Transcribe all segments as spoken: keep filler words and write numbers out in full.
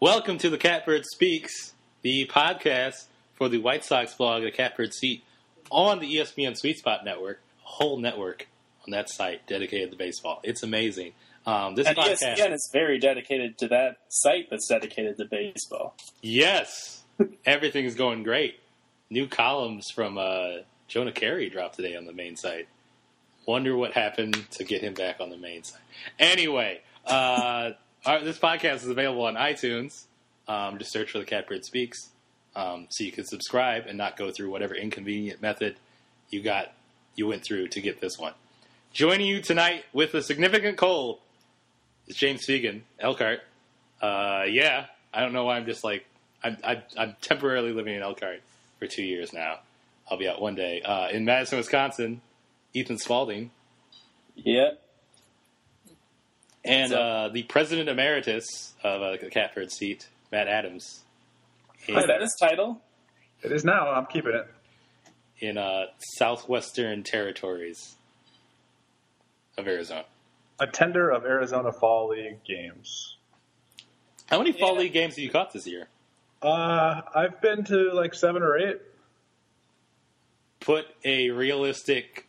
Welcome to the Catbird Speaks, the podcast for the White Sox blog, the Catbird Seat, on the E S P N Sweet Spot Network, a whole network on that site dedicated to baseball. It's amazing. Um, this and podcast, E S P N is very dedicated to that site that's dedicated to baseball. Yes, everything is going great. New columns from uh, Jonah Carey dropped today on the main site. Wonder what happened to get him back on the main site. Anyway, uh, our, this podcast is available on iTunes. Um, just search for the Catbird Speaks, um, so you can subscribe and not go through whatever inconvenient method you got you went through to get this one. Joining you tonight with a significant cold is James Fegan, Elkhart. Uh, yeah, I don't know why I'm just like I'm, I'm, I'm temporarily living in Elkhart for two years now. I'll be out one day. Uh, in Madison, Wisconsin, Ethan Spalding. Yeah. And uh, the president emeritus of uh, the Catbird Seat, Matt Adams. In, is that his title? It is now. I'm keeping it. In uh, Southwestern Territories of Arizona. Attender of Arizona Fall League games. How many Fall Yeah. League games have you caught this year? Uh, I've been to like seven or eight. Put a realistic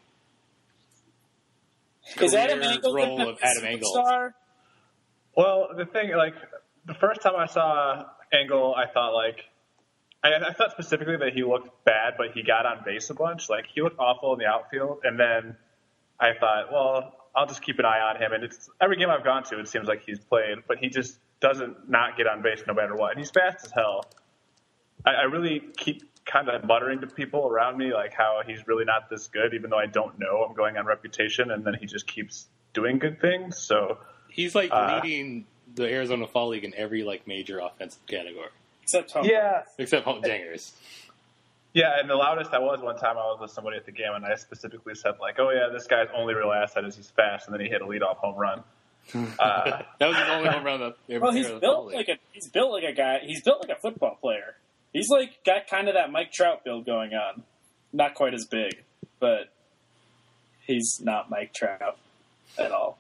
Is Adam career Engel role gonna of be a Adam Engel. superstar? Well, the thing, like, the first time I saw Engel, I thought, like, I, I thought specifically that he looked bad, but he got on base a bunch. Like, he looked awful in the outfield, and then I thought, well, I'll just keep an eye on him. And it's every game I've gone to, it seems like he's played, but he just doesn't not get on base no matter what. And he's fast as hell. I, I really keep kind of muttering to people around me, like, how he's really not this good, even though I don't know. I'm going on reputation, and then he just keeps doing good things. So He's like uh, leading the Arizona Fall League in every like major offensive category, Except Tom. yeah. except home dingers. Yeah, and the loudest I was one time, I was with somebody at the game, and I specifically said, like, oh, yeah, this guy's only real asset is he's fast, and then he hit a leadoff home run. Uh, That was his only home run of the Well, he's Fall built League. like a he's built like a guy. He's built like a football player. He's like got kind of that Mike Trout build going on. Not quite as big, but he's not Mike Trout at all.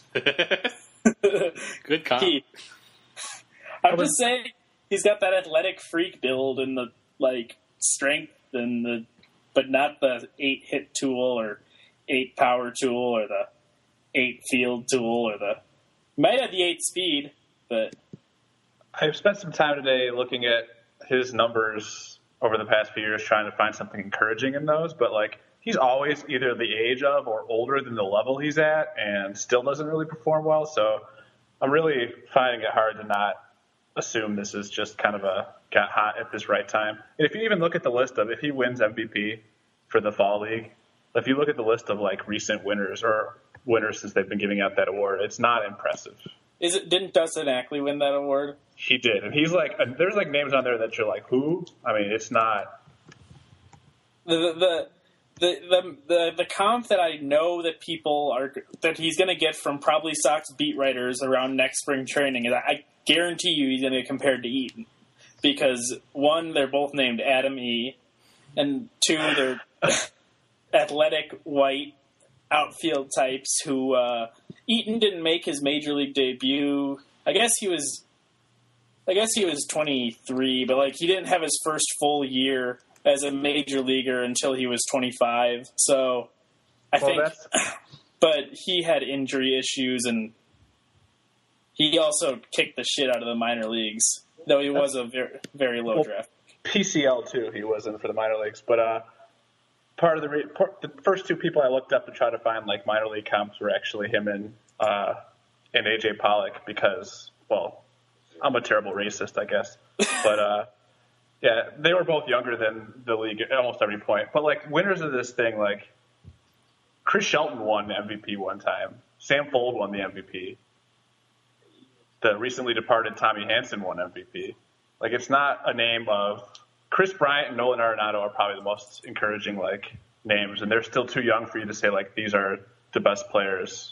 Good comp. He, I'm just saying he's got that athletic freak build and the like strength and the, but not the eight hit tool or eight power tool or the eight field tool or the might have the eight speed, but I've spent some time today looking at his numbers over the past few years, trying to find something encouraging in those, but, like, he's always either the age of or older than the level he's at and still doesn't really perform well. So I'm really finding it hard to not assume this is just kind of a got hot at this right time. And if you even look at the list of if he wins M V P for the Fall League, if you look at the list of like recent winners or winners since they've been giving out that award, it's not impressive. is it didn't Dustin Ackley win that award? He did. And he's like, there's like names on there that you're like, who? I mean, it's not. The the the the the, the comp that I know that people are that he's going to get from probably Sox beat writers around next spring training is I guarantee you he's going to get compared to Eaton because one, they're both named Adam E, and two, they're athletic white outfield types who uh, Eaton didn't make his major league debut. I guess he was. I guess he was twenty-three, but like he didn't have his first full year as a major leaguer until he was twenty-five. So I Well, think, that's- but he had injury issues and he also kicked the shit out of the minor leagues, though he was a very, very low Well, draft. P C L too, he was in for the minor leagues. But uh, part of the re- part, the first two people I looked up to try to find like minor league comps were actually him and uh, and A J Pollock because, well, I'm a terrible racist, I guess. But uh, yeah, they were both younger than the league at almost every point. But like winners of this thing, like Chris Shelton won the M V P one time. Sam Fold won the M V P. The recently departed Tommy Hanson won M V P. Like, it's not a name of Chris Bryant and Nolan Arenado are probably the most encouraging like names, and they're still too young for you to say like these are the best players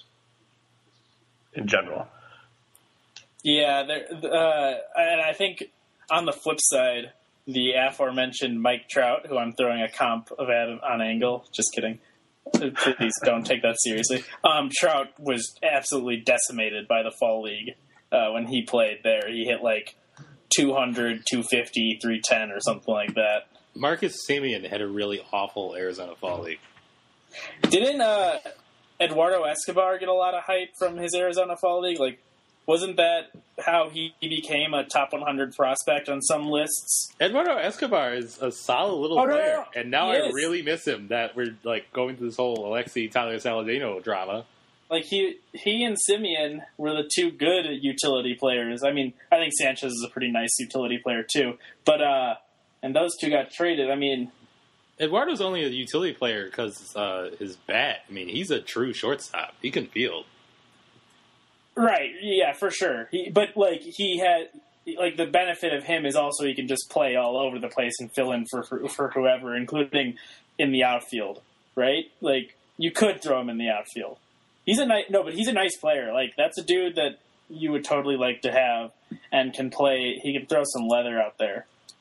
in general. Yeah, there, uh, and I think on the flip side, the aforementioned Mike Trout, who I'm throwing a comp of Adam on Angle, just kidding. Please don't take that seriously. Um, Trout was absolutely decimated by the Fall League uh, when he played there. He hit like two hundred, two fifty, three ten or something like that. Marcus Semien had a really awful Arizona Fall League. Didn't uh, Eduardo Escobar get a lot of hype from his Arizona Fall League? Like, wasn't that how he became a top one hundred prospect on some lists? Eduardo Escobar is a solid little Oh, no, player, no, no. and now He I is. really miss him. That we're like going through this whole Alexi Tyler Saladino drama. Like, he he and Simeon were the two good utility players. I mean, I think Sanchez is a pretty nice utility player, too. But, uh, and those two got traded. I mean, Eduardo's only a utility player because uh, his bat. I mean, he's a true shortstop. He can field. right, yeah, for sure. He, but, like, he had, like, the benefit of him is also he can just play all over the place and fill in for, for, for whoever, including in the outfield, right? Like, you could throw him in the outfield. He's a nice, no, but he's a nice player. Like, that's a dude that you would totally like to have and can play. He can throw some leather out there.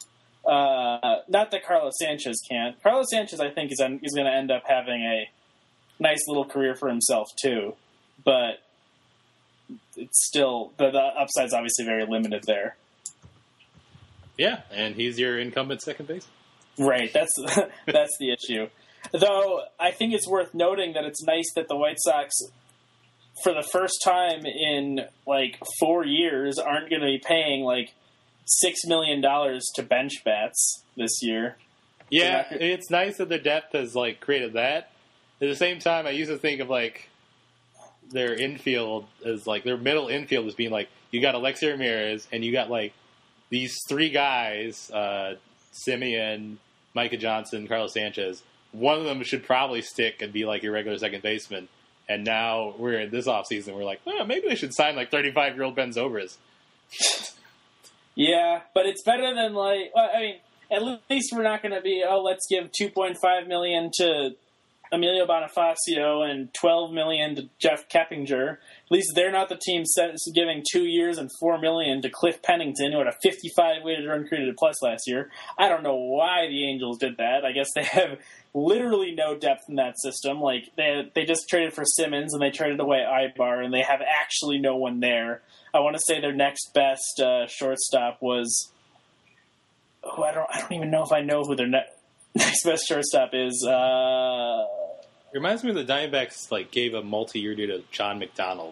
Uh, not that Carlos Sanchez can't. Carlos Sanchez, I think, is is going to end up having a nice little career for himself too, but it's still the, the upside's obviously very limited there. Yeah, and he's your incumbent second base. Right, that's that's the issue. Though I think it's worth noting that it's nice that the White Sox, for the first time in like four years, aren't going to be paying like six million dollars to bench bats this year. Yeah, So that- it's nice that their depth has like created that. At the same time, I used to think of like their infield as like their middle infield as being like you got Alexi Ramirez and you got like these three guys, uh, Simeon, Micah Johnson, Carlos Sanchez. One of them should probably stick and be like your regular second baseman. And now we're in this offseason. We're like, oh, maybe we should sign like thirty-five-year-old Ben Zobrist. Yeah, but it's better than like. Well, I mean, at least we're not going to be. Oh, let's give two point five million to Emilio Bonifacio and twelve million to Jeff Keppinger. At least they're not the team set, giving two years and four million to Cliff Pennington, who had a fifty-five weighted run created plus last year. I don't know why the Angels did that. I guess they have literally no depth in that system. Like they they just traded for Simmons and they traded away Ibar, and they have actually no one there. I want to say their next best uh, shortstop was. Oh, I don't. I don't even know if I know who their ne- next best shortstop is. Uh, It reminds me of the Diamondbacks like gave a multi-year deal to John McDonald.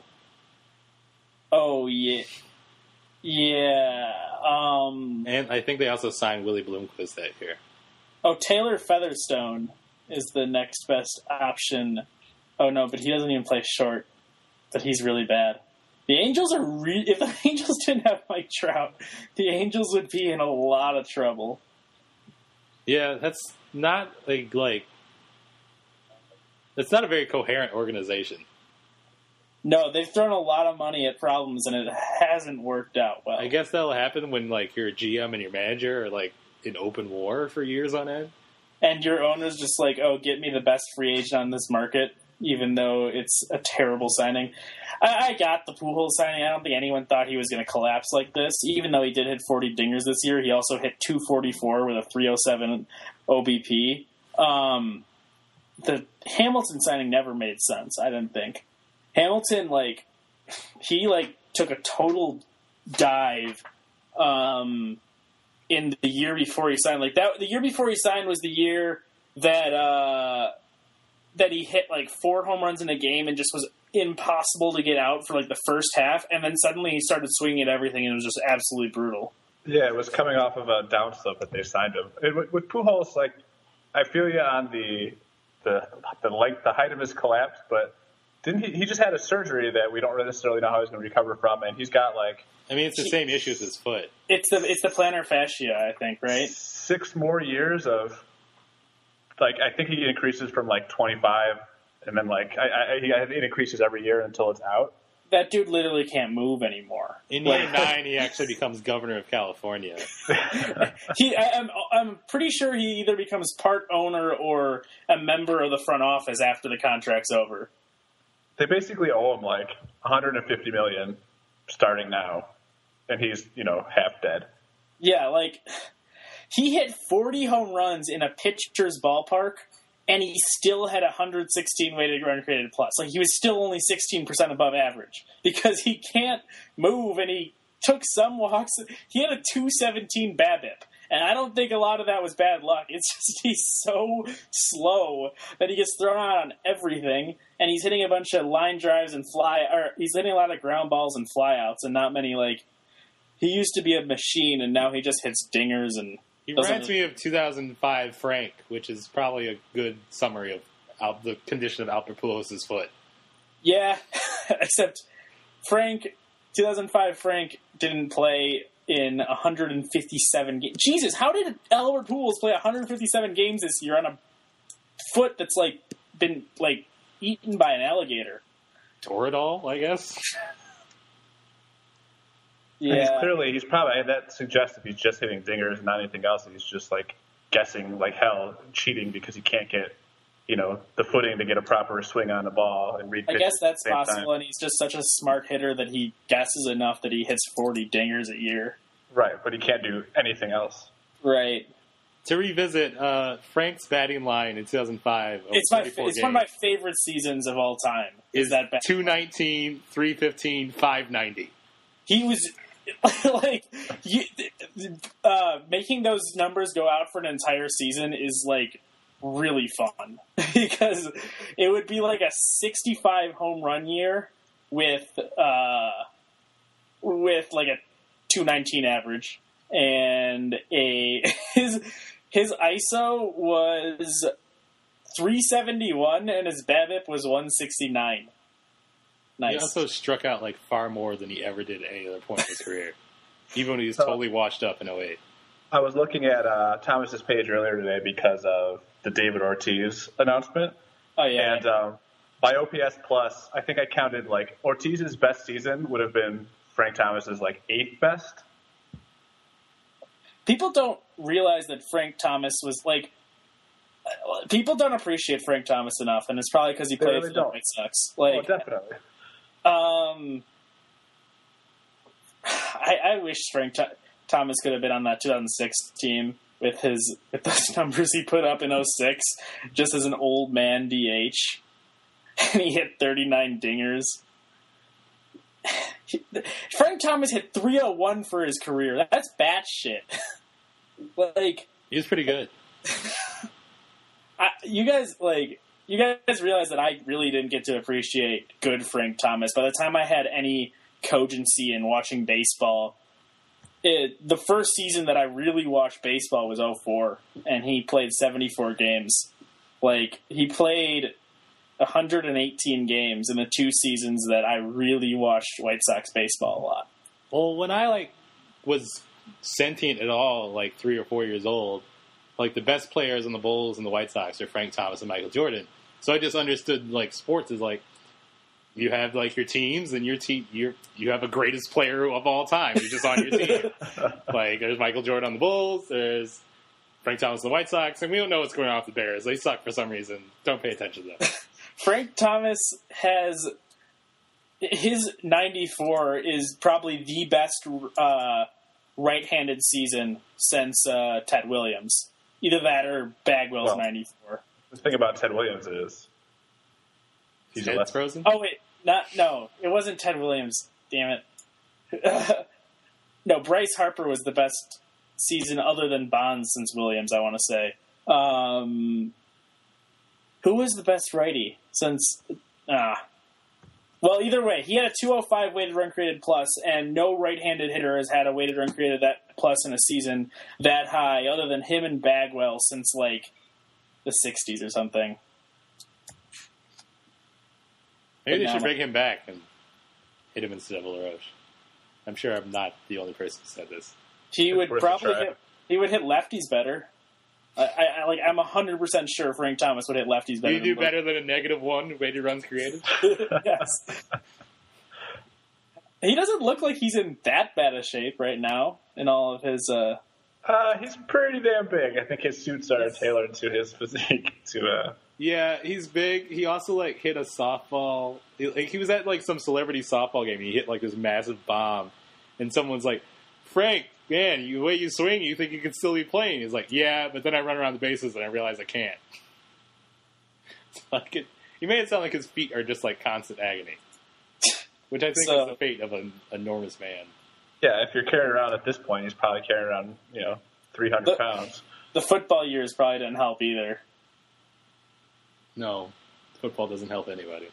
oh yeah, yeah. Um, And I think they also signed Willie Bloomquist that year. oh, Taylor Featherstone is the next best option. Oh no, but he doesn't even play short. But he's really bad. The Angels are re- if the Angels didn't have Mike Trout, the Angels would be in a lot of trouble. Yeah, that's not like like that's not a very coherent organization. No, they've thrown a lot of money at problems, and it hasn't worked out well. I guess that'll happen when like your G M and your manager are like in open war for years on end. And your owner's just like, oh, get me the best free agent on this market, even though it's a terrible signing. I, I got the Pujols signing. I don't think anyone thought he was going to collapse like this. Even though he did hit forty dingers this year, he also hit two forty-four with a three oh seven O B P. Um, the Hamilton signing never made sense, I didn't think. Hamilton, like, he, like, took a total dive um, in the year before he signed. Like, that, the year before he signed was the year that uh, that he hit, like, four home runs in a game and just was impossible to get out for, like, the first half. And then suddenly he started swinging at everything, and it was just absolutely brutal. Yeah, it was coming off of a downslope that they signed him. And with, with Pujols, like, I feel you on the the the length, the height of his collapse, but didn't he? He just had a surgery that we don't necessarily know how he's going to recover from, and he's got like. I mean, it's the same issue as his foot. It's the it's the plantar fascia, I think, right? Six more years of, like, I think he increases from like twenty-five, and then like I, I he it increases every year until it's out. That dude literally can't move anymore. In year nine, he actually becomes governor of California. he, I, I'm, I'm pretty sure he either becomes part owner or a member of the front office after the contract's over. They basically owe him like one hundred fifty million dollars starting now, and he's, you know, half dead. Yeah, like, he hit forty home runs in a pitcher's ballpark, and he still had one hundred sixteen weighted run created plus. Like, he was still only sixteen percent above average because he can't move and he took some walks. He had a two seventeen BABIP. And I don't think a lot of that was bad luck. It's just he's so slow that he gets thrown out on everything, and he's hitting a bunch of line drives and fly, or he's hitting a lot of ground balls and flyouts, and not many like. He used to be a machine, and now he just hits dingers and. He reminds me of two thousand five Frank, which is probably a good summary of out, the condition of Albert Pujols' foot. Yeah, except Frank, two thousand five Frank didn't play in one hundred fifty-seven games. Jesus, how did Albert Pujols play one hundred fifty-seven games this year on a foot that's like been like eaten by an alligator? Toradol, I guess. Yeah, Yeah, he's clearly he's probably that suggests if he's just hitting dingers and not anything else, he's just like guessing like hell, cheating because he can't get you know the footing to get a proper swing on the ball and read. I guess that's at the same possible, time. and he's just such a smart hitter that he guesses enough that he hits forty dingers a year. Right, but he can't do anything else. Right. To revisit uh, Frank's batting line in two thousand five. It's my it's one of my favorite seasons of all time. Is that bad? two nineteen, three fifteen, five ninety. He was like you, uh, making those numbers go out for an entire season is like really fun because it would be like a sixty-five home run year with uh, with like a two nineteen average, and a his his I S O was three seventy-one and his BABIP was one sixty-nine. Nice. He also struck out like far more than he ever did at any other point in his career, even when he was totally washed up in oh eight. I was looking at uh, Thomas's page earlier today because of the David Ortiz announcement. Oh yeah. And um, by O P S plus, I think I counted like Ortiz's best season would have been Frank Thomas's like eighth best. People don't realize that Frank Thomas was like. People don't appreciate Frank Thomas enough, and it's probably because he They played really for the don't. White Sox. Oh, Like, definitely. um, I, I wish Frank Th- Thomas could have been on that two thousand six team with his with those numbers he put up in oh six, just as an old man D H, and he hit thirty-nine dingers. Frank Thomas hit three oh one for his career. That's bat shit. Like, He was pretty good. I, you guys like you guys realize that I really didn't get to appreciate good Frank Thomas. By the time I had any cogency in watching baseball, it, the first season that I really watched baseball was oh four, and he played seventy-four games. Like, he played one hundred eighteen games in the two seasons that I really watched White Sox baseball a lot. Well, when I like was sentient at all, like three or four years old, like the best players on the Bulls and the White Sox are Frank Thomas and Michael Jordan. So I just understood like sports is like you have like your teams and your team you you have a greatest player of all time who's just on your team. Like there's Michael Jordan on the Bulls, there's Frank Thomas on the White Sox, and we don't know what's going on with the Bears. They suck for some reason. Don't pay attention to them. Frank Thomas has his ninety-four is probably the best uh, right-handed season since uh, Ted Williams. Either that or Bagwell's Well, ninety-four. The thing about Ted Williams is he's a Head's left. frozen. Oh wait, not no, it wasn't Ted Williams. Damn it. No, Bryce Harper was the best season other than Bonds since Williams. I want to say. Um, who was the best righty since? Ah. Well, either way, he had a two oh five weighted run created plus, and no right-handed hitter has had a weighted run created that plus in a season that high, other than him and Bagwell since like the sixties or something. Maybe they But should now- bring him back and hit him instead of LaRoche. I'm sure I'm not the only person who said this. He It's would worth a probably try. hit. He would hit lefties better. I, I, I like. I'm hundred percent sure Frank Thomas would hit lefties Do better. you do than better than a negative one weighted runs created? Yes. He doesn't look like he's in that bad a shape right now. In all of his, uh, Uh, he's pretty damn big. I think his suits are tailored to his physique. To uh, Yeah, he's big. He also like hit a softball. Like he was at like some celebrity softball game. He hit like this massive bomb, and someone's like, "Frank, man, you the way you swing, you think you can still be playing?" He's like, "Yeah, but then I run around the bases and I realize I can't." It's like it, he made it sound like his feet are just like constant agony, which I think So- is the fate of an enormous man. Yeah, if you're carrying around at this point, he's probably carrying around, you know, three hundred the, pounds. The football years probably didn't help either. No, football doesn't help anybody.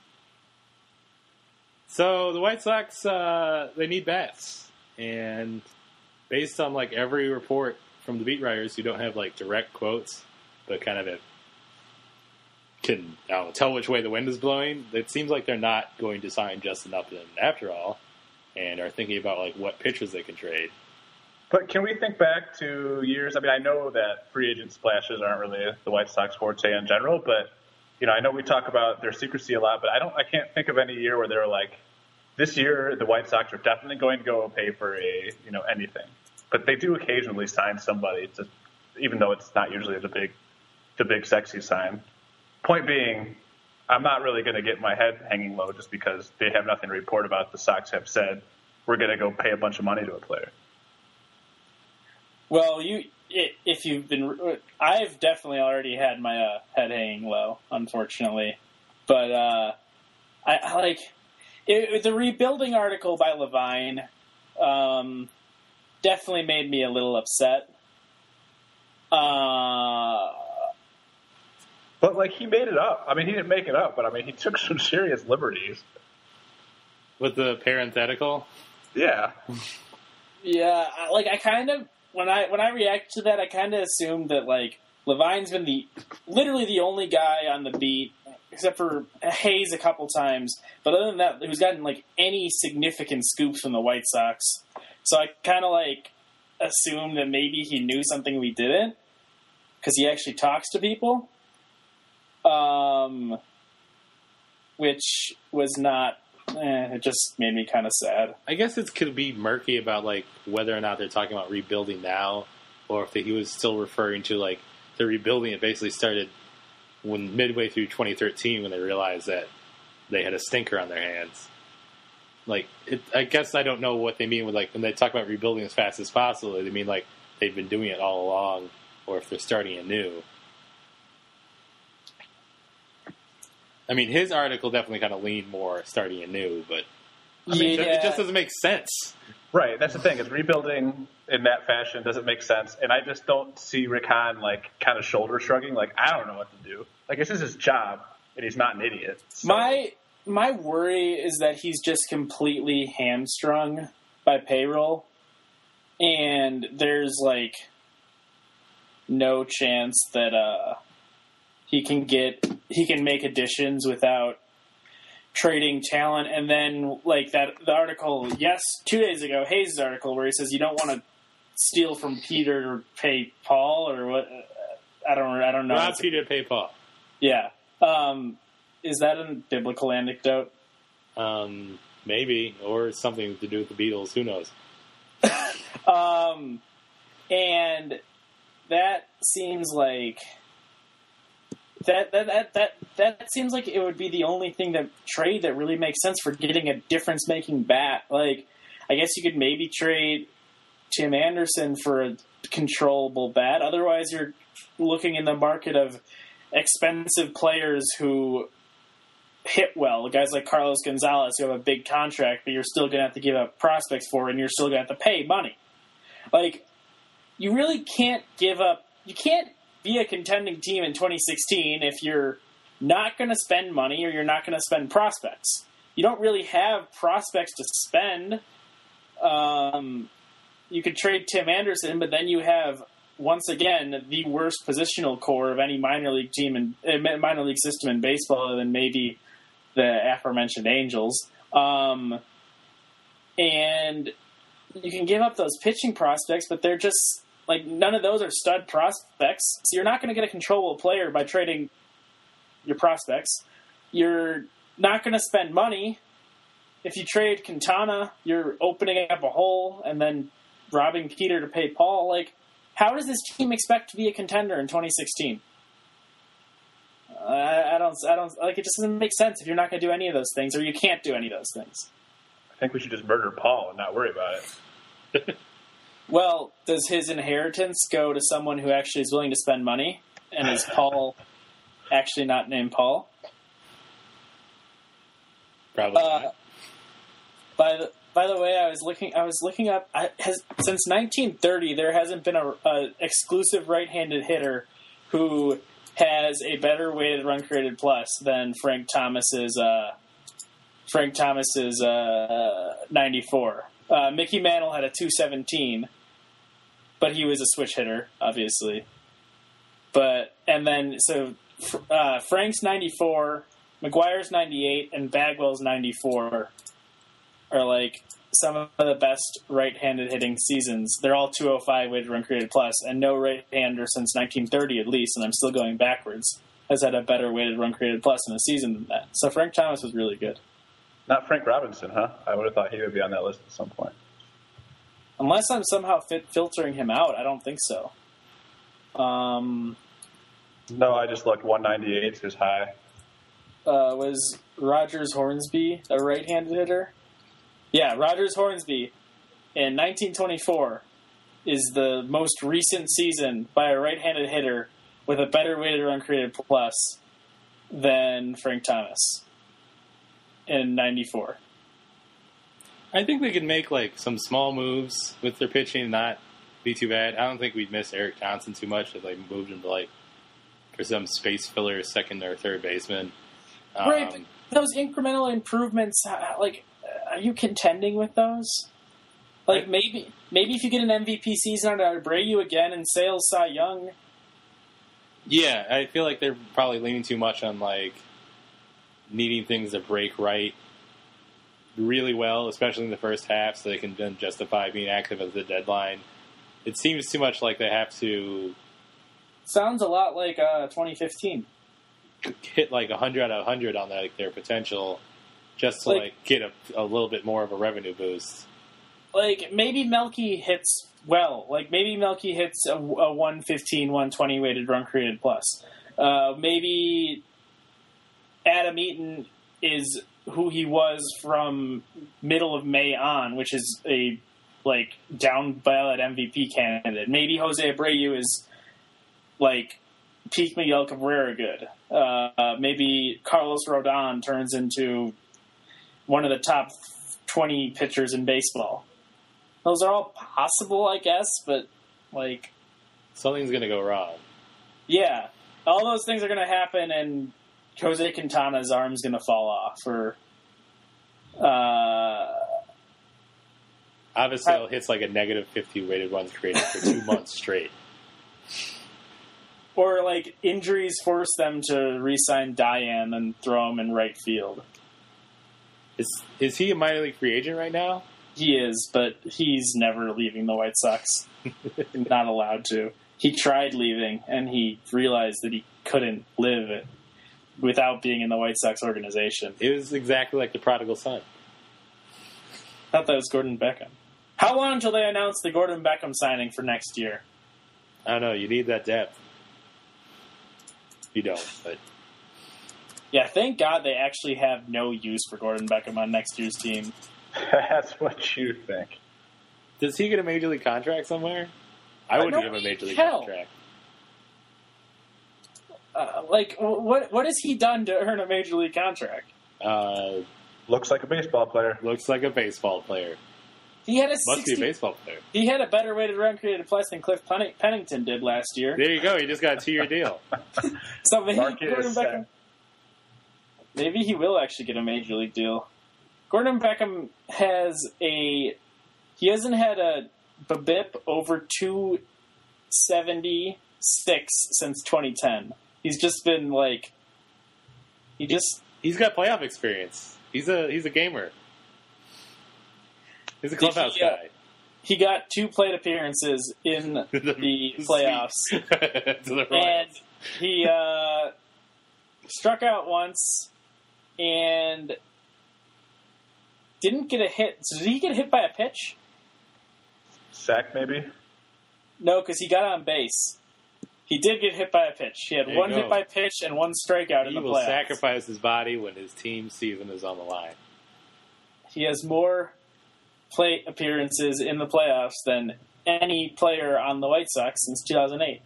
So the White Sox, uh, they need bats. And based on, like, every report from the beat writers who don't have, like, direct quotes, but kind of a, can I don't know, tell which way the wind is blowing, it seems like they're not going to sign Justin Upton after all, and are thinking about, like, what pitchers they can trade. But can we think back to years? I mean, I know that free agent splashes aren't really the White Sox forte in general, but, you know, I know we talk about their secrecy a lot, but I don't, I can't think of any year where they were like, this year the White Sox are definitely going to go pay for a, you know, anything. But they do occasionally sign somebody, to, even though it's not usually the big, the big sexy sign. Point being, I'm not really going to get my head hanging low just because they have nothing to report about. The Sox have said we're going to go pay a bunch of money to a player. Well, you if you've been, I've definitely already had my uh, head hanging low, unfortunately. But uh, I, I like it, the rebuilding article by Levine. Um, definitely made me a little upset. Uh, but like he made it up. I mean, he didn't make it up, but I mean, he took some serious liberties with the parenthetical. Yeah. Yeah, like I kind of. When I when I react to that, I kind of assumed that like Levine's been the literally the only guy on the beat, except for Hayes a couple times. But other than that, who's gotten like any significant scoops from the White Sox. So I kind of like assumed that maybe he knew something we didn't, because he actually talks to people. Um, which was not. Eh, it just made me kind of sad. I guess it could be murky about like whether or not they're talking about rebuilding now, or if he was still referring to like the rebuilding. It basically started when midway through twenty thirteen when they realized that they had a stinker on their hands. Like, it, I guess I don't know what they mean with like when they talk about rebuilding as fast as possible. They mean like they've been doing it all along, or if they're starting anew. I mean, his article definitely kind of leaned more starting anew, but I mean, yeah. it just doesn't make sense. Right, that's the thing. Is rebuilding in that fashion doesn't make sense, and I just don't see Rick Hahn like kind of shoulder shrugging. Like, I don't know what to do. Like, this is his job, and he's not an idiot. So. My my worry is that he's just completely hamstrung by payroll, and there's like no chance that uh, he can get he can make additions without trading talent. And then like that the article yes two days ago, Hayes' article where he says you don't want to steal from Peter to pay Paul, or what? I don't I don't know. Rob Peter to pay Paul. Yeah. Um, is that a biblical anecdote? Um, maybe, or something to do with the Beatles. Who knows? um, and that seems like that that, that that that seems like it would be the only thing that trade that really makes sense for getting a difference-making bat. Like, I guess you could maybe trade Tim Anderson for a controllable bat. Otherwise, you're looking in the market of expensive players who hit well. Guys like Carlos Gonzalez who have a big contract, but you're still going to have to give up prospects for, and you're still going to have to pay money. Like, you really can't give up. You can't be a contending team in twenty sixteen if you're not going to spend money or you're not going to spend prospects. You don't really have prospects to spend. Um, you could trade Tim Anderson, but then you have, once again, the worst positional core of any minor league team in uh, minor league system in baseball, other than maybe the aforementioned Angels. Um, and you can give up those pitching prospects, but they're just like none of those are stud prospects. So you're not going to get a controllable player by trading your prospects. You're not going to spend money. If you trade Quintana, you're opening up a hole and then robbing Peter to pay Paul. Like, how does this team expect to be a contender in twenty sixteen? Uh, I, I don't, I don't like. It just doesn't make sense if you're not going to do any of those things, or you can't do any of those things. I think we should just murder Paul and not worry about it. Well, does his inheritance go to someone who actually is willing to spend money? And is Paul actually not named Paul? Probably uh, not. By the By the way, I was looking. I was looking up. I, has, since nineteen thirty, there hasn't been a, a exclusive right-handed hitter who has a better weighted run created plus than Frank Thomas's. Uh, Frank Thomas's uh, ninety-four. Uh, Mickey Mantle had a two seventeen, but he was a switch hitter, obviously. But and then so uh, Frank's ninety-four, McGuire's ninety-eight, and Bagwell's ninety-four are like some of the best right-handed hitting seasons. They're all two oh five weighted run created plus, and no right-hander since nineteen thirty at least, and I'm still going backwards, has had a better weighted run created plus in a season than that. So Frank Thomas was really good. Not Frank Robinson, huh? I would have thought he would be on that list at some point. Unless I'm somehow fit filtering him out, I don't think so. Um, no, I just looked. one ninety-eight is high. Uh, was Rogers Hornsby a right-handed hitter? Yeah, Rogers Hornsby in nineteen twenty-four is the most recent season by a right-handed hitter with a better weighted run created plus than Frank Thomas in ninety-four. I think they could make like some small moves with their pitching and not be too bad. I don't think we'd miss Eric Johnson too much if they moved him to like for some space filler second or third baseman. Um, Right, but those incremental improvements, like, are you contending with those? Like, I, maybe maybe if you get an M V P season out of Abreu again and Sales Cy Young. Yeah, I feel like they're probably leaning too much on like needing things to break right really well, especially in the first half, so they can then justify being active at the deadline. It seems too much like they have to... Sounds a lot like uh, twenty fifteen. Hit like one hundred out of one hundred on like their potential just to like, like get a, a little bit more of a revenue boost. Like, maybe Melky hits well. Like, maybe Melky hits a, a one fifteen, one twenty weighted run created plus. Uh, maybe Adam Eaton is who he was from middle of May on, which is a like down ballot M V P candidate. Maybe Jose Abreu is like peak Miguel Cabrera good. Uh, uh, maybe Carlos Rodon turns into one of the top twenty pitchers in baseball. Those are all possible, I guess, but like something's going to go wrong. Yeah, all those things are going to happen, and Jose Quintana's arm's going to fall off. Or uh, Avisel hits like a negative fifty weighted runs created for two months straight. Or, like, injuries force them to re-sign Diane and throw him in right field. Is is he a minor league free agent right now? He is, but he's never leaving the White Sox. Not allowed to. He tried leaving, and he realized that he couldn't live it without being in the White Sox organization. It was exactly like the prodigal son. I thought that was Gordon Beckham. How long until they announce the Gordon Beckham signing for next year? I don't know. You need that depth. You don't, but... Yeah, thank God they actually have no use for Gordon Beckham on next year's team. That's what you think. Does he get a major league contract somewhere? I wouldn't give him a major league hell. contract. Uh, like, what what has he done to earn a major league contract? Uh, looks like a baseball player. Looks like a baseball player. He had a Must sixty, be a baseball player. He had a better weighted run created plus than Cliff Penning, Pennington did last year. There you go. He just got a two-year deal. So maybe Market Gordon is Beckham. Maybe he will actually get a major league deal. Gordon Beckham has a. He hasn't had a B A B I P over two seventy-six since twenty ten. He's just been like. He just. He's got playoff experience. He's a he's a gamer. He's a clubhouse he, uh, guy. He got two plate appearances in the playoffs, to the and he uh, struck out once and didn't get a hit. So did he get hit by a pitch? Sack, maybe? No, because he got on base. He did get hit by a pitch. He had There one you hit go. by pitch and one strikeout He in the will playoffs. sacrifice his body when his team season is on the line. He has more plate appearances in the playoffs than any player on the White Sox since two thousand eight.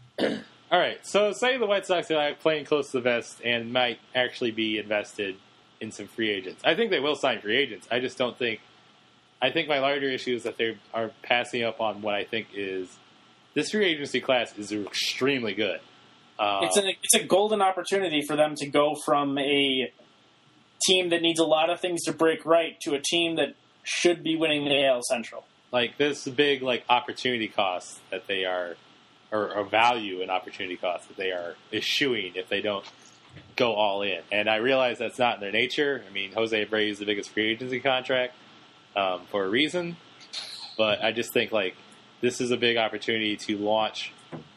All right, so say the White Sox are playing close to the vest and might actually be invested in some free agents. I think they will sign free agents. I just don't think. I think my larger issue is that they are passing up on what I think is this free agency class is extremely good. Uh, it's a it's a golden opportunity for them to go from a team that needs a lot of things to break right to a team that should be winning the A L Central. Like this big like opportunity cost that they are, or, or value and opportunity cost that they are eschewing if they don't go all in. And I realize that's not in their nature. I mean, Jose Abreu is the biggest free agency contract um, for a reason. But I just think like this is a big opportunity to launch.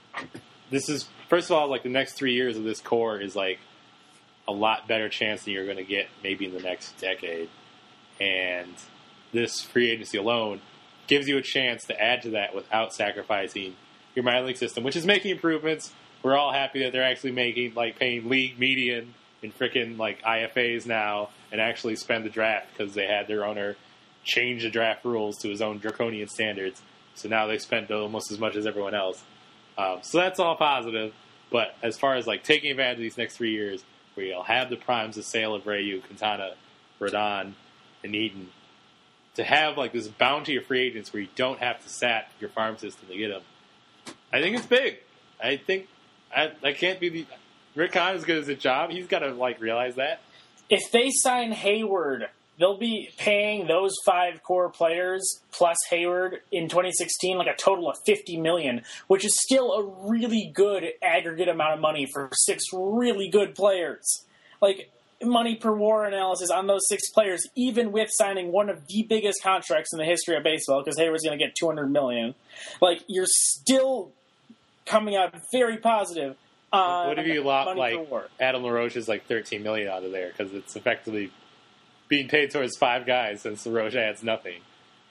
This is first of all like the next three years of this core is like a lot better chance than you're going to get maybe in the next decade. And this free agency alone gives you a chance to add to that without sacrificing your minor league system, which is making improvements. We're all happy that they're actually making, like, paying league median in frickin' like I F As now and actually spend the draft because they had their owner change the draft rules to his own draconian standards. So now they spent almost as much as everyone else. Um, so that's all positive. But as far as like taking advantage of these next three years, where you'll have the primes of Sale, Abreu, Quintana, Rodon, and Eaton, to have like this bounty of free agents where you don't have to sat your farm system to get them, I think it's big. I think I, I can't be the Rick Hahn is good at his job. He's got to like realize that. If they sign Hayward, they'll be paying those five core players plus Hayward in twenty sixteen like a total of fifty million dollars, which is still a really good aggregate amount of money for six really good players. Like, money per war analysis on those six players, even with signing one of the biggest contracts in the history of baseball, because Hayward's going to get two hundred million dollars. Like, you're still coming out very positive on what if you lop money per like war. Adam LaRoche is like thirteen million dollars out of there because it's effectively being paid towards five guys since LaRoche adds nothing.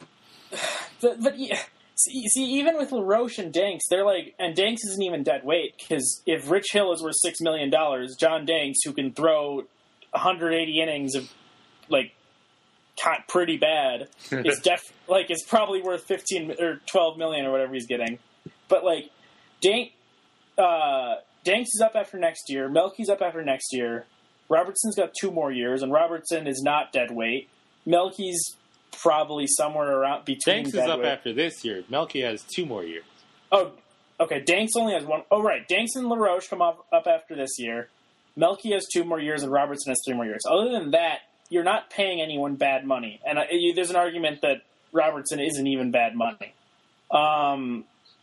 But, but yeah, see, see, even with LaRoche and Danks, they're like, and Danks isn't even dead weight, because if Rich Hill is worth six million dollars, John Danks, who can throw one hundred eighty innings of, like, pretty bad, is def like is probably worth fifteen or twelve million or whatever he's getting. But like, Dank, uh, Danks is up after next year. Melky's up after next year. Robertson's got two more years, and Robertson is not dead weight. Melky's probably somewhere around between. Danks is dead up weight. after this year. Melky has two more years. Oh, okay. Danks only has one. Oh, right. Danks and LaRoche come up, up after this year. Melky has two more years, and Robertson has three more years. Other than that, you're not paying anyone bad money. And uh, you, there's an argument that Robertson isn't even bad money. Um,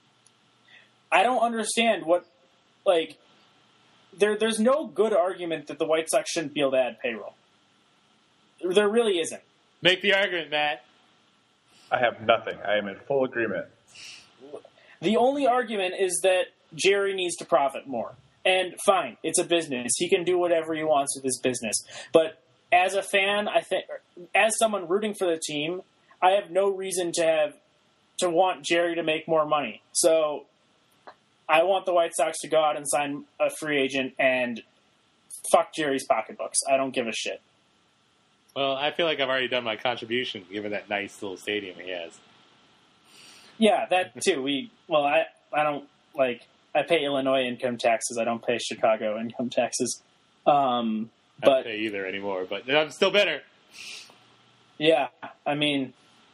I don't understand what, like, there. There's no good argument that the White Sox shouldn't be able to add payroll. There really isn't. Make the argument, Matt. I have nothing. I am in full agreement. The only argument is that Jerry needs to profit more. And fine, it's a business. He can do whatever he wants with his business. But as a fan, I think, as someone rooting for the team, I have no reason to have to want Jerry to make more money. So I want the White Sox to go out and sign a free agent and fuck Jerry's pocketbooks. I don't give a shit. Well, I feel like I've already done my contribution, given that nice little stadium he has. Yeah, that too. We well, I I don't like. I pay Illinois income taxes. I don't pay Chicago income taxes. Um, I but don't pay either anymore, but I'm still better. Yeah, I mean,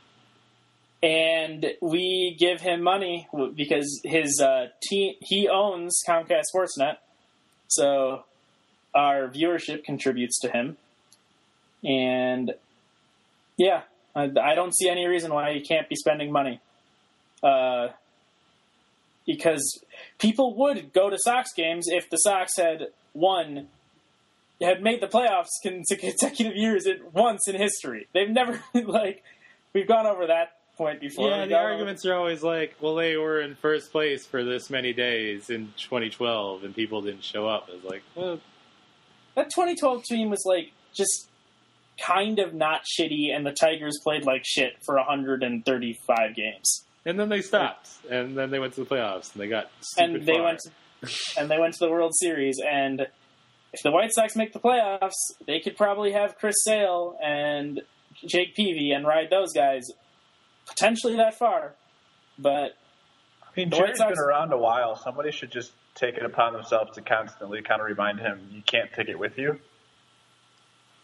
and we give him money because his uh, team he owns Comcast Sportsnet, so our viewership contributes to him. And yeah, I, I don't see any reason why he can't be spending money. Uh, because people would go to Sox games if the Sox had won, had made the playoffs consecutive years at once in history. They've never, like, we've gone over that point before. Yeah, We've the gone arguments are always like, well, they were in first place for this many days in twenty twelve, and people didn't show up. It's like, well, that twenty twelve team was, like, just kind of not shitty, and the Tigers played like shit for one hundred thirty-five games. And then they stopped, and then they went to the playoffs, and they got stupid and they far. went to, and they went to the World Series. And if the White Sox make the playoffs, they could probably have Chris Sale and Jake Peavy and ride those guys potentially that far. But I mean, the Jerry's White Sox been around a while. Somebody should just take it upon themselves to constantly kind of remind him, you can't take it with you.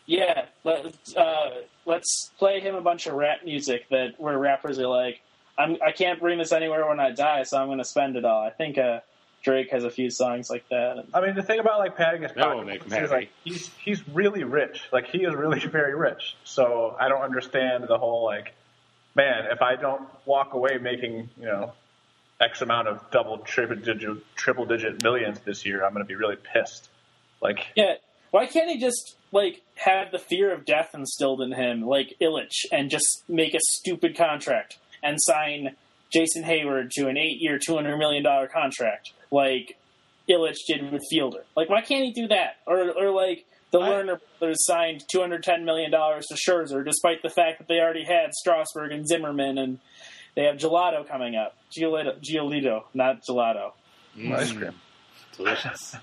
Yeah, let, uh, let's play him a bunch of rap music that where rappers are like, I'm, I can't bring this anywhere when I die, so I'm going to spend it all. I think uh, Drake has a few songs like that. I mean, the thing about like padding his That won't pocketbooks make him is happy. like he's he's really rich. Like he is really very rich. So I don't understand the whole like, man, if I don't walk away making you know X amount of double triple digit triple digit millions this year, I'm going to be really pissed. Like Yeah, why can't he just like have the fear of death instilled in him, like Illich, and just make a stupid contract and sign Jason Hayward to an eight-year, two hundred million dollars contract, like Illich did with Fielder? Like, why can't he do that? Or, or like the I, Lerner brothers signed two hundred ten million dollars to Scherzer, despite the fact that they already had Strasburg and Zimmerman, and they have Gelato coming up. Giolito, Giolito not Gelato. mm, ice cream. Delicious.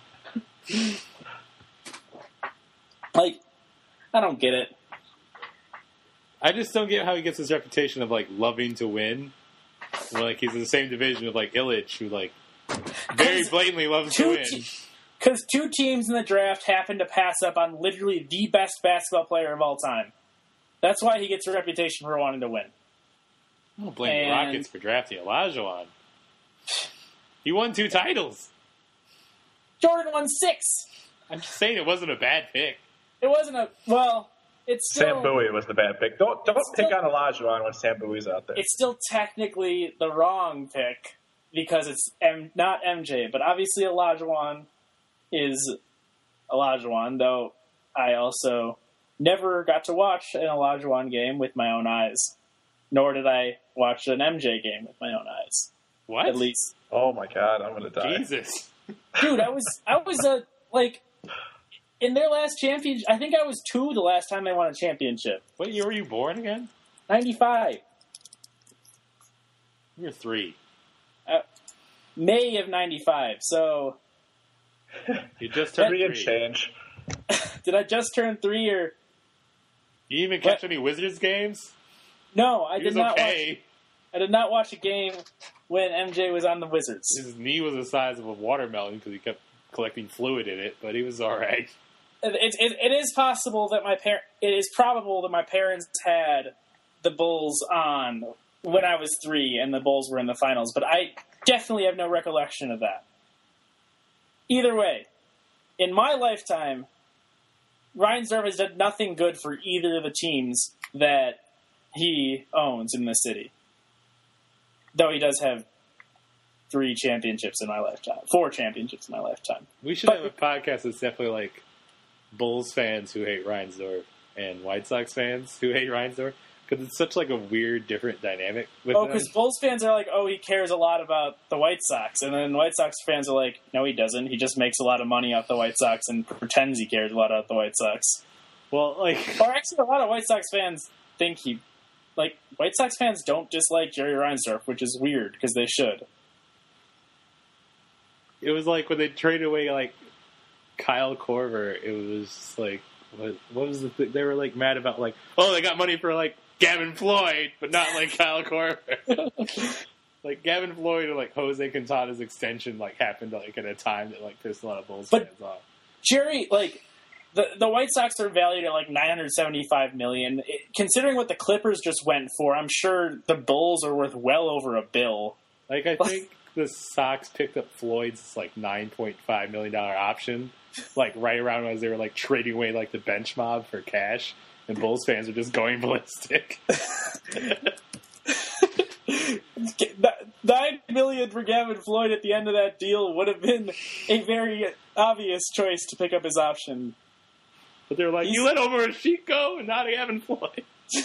Like, I don't get it. I just don't get how he gets his reputation of like loving to win. Well, like he's in the same division of like Illich, who like very blatantly loves to Two win. te- Because two teams in the draft happened to pass up on literally the best basketball player of all time. That's why he gets a reputation for wanting to win. I don't blame the And- Rockets for drafting Olajuwon. He won two titles. Jordan won six. I'm just saying it wasn't a bad pick. It wasn't a well. It's still Sam Bowie was the bad pick. Don't don't It's pick still- on Olajuwon when Sam Bowie's out there. it's still technically the wrong pick because it's M- not M J, but obviously Olajuwon is Olajuwon. Though I also never got to watch an Olajuwon game with my own eyes, nor did I watch an M J game with my own eyes. What? At least. Oh my god, I'm gonna die. Jesus. Dude, I was I was a like in their last championship. I think I was two the last time they won a championship. What year were you born again? ninety-five, You're three. May of ninety-five. So You just turned Three and three. change. did I just turn three or You even catch What? any Wizards games? no? I He did was not watch. okay. I did not watch a game when M J was on the Wizards. His knee was the size of a watermelon because he kept collecting fluid in it, but he was all right. It, it, it is possible that my par- It is probable that my parents had the Bulls on when I was three and the Bulls were in the finals, but I definitely have no recollection of that. Either way, in my lifetime, Reinsdorf has done nothing good for either of the teams that he owns in this city. Though he does have three championships in my lifetime. Four championships in my lifetime. We should But- have a podcast that's definitely like Bulls fans who hate Reinsdorf and White Sox fans who hate Reinsdorf because it's such like a weird, different dynamic with Oh, them. because Bulls fans are like, oh, he cares a lot about the White Sox. And then White Sox fans are like, no, he doesn't. He just makes a lot of money off the White Sox and pretends he cares a lot about the White Sox. Well, like, Or actually, a lot of White Sox fans think he... Like, White Sox fans don't dislike Jerry Reinsdorf, which is weird, because they should. it was like when they traded away like Kyle Korver. It was just like, what, what was the thing? They were like mad about like, oh, they got money for like Gavin Floyd, but not like Kyle Korver. Like Gavin Floyd or like Jose Quintana's extension like happened like at a time that like pissed a lot of Bulls But- fans off. Jerry, like... The the White Sox are valued at like nine hundred seventy-five million dollars. It, considering what the Clippers just went for, I'm sure the Bulls are worth well over a bill. Like I think the Sox picked up Floyd's like nine point five million dollar option, like right around as they were like trading away like the bench mob for cash, and Bulls fans are just going ballistic. Nine million for Gavin Floyd at the end of that deal would have been a very obvious choice to pick up his option. But they're like, He's- you let Omar Sheik go and not Gavin Floyd.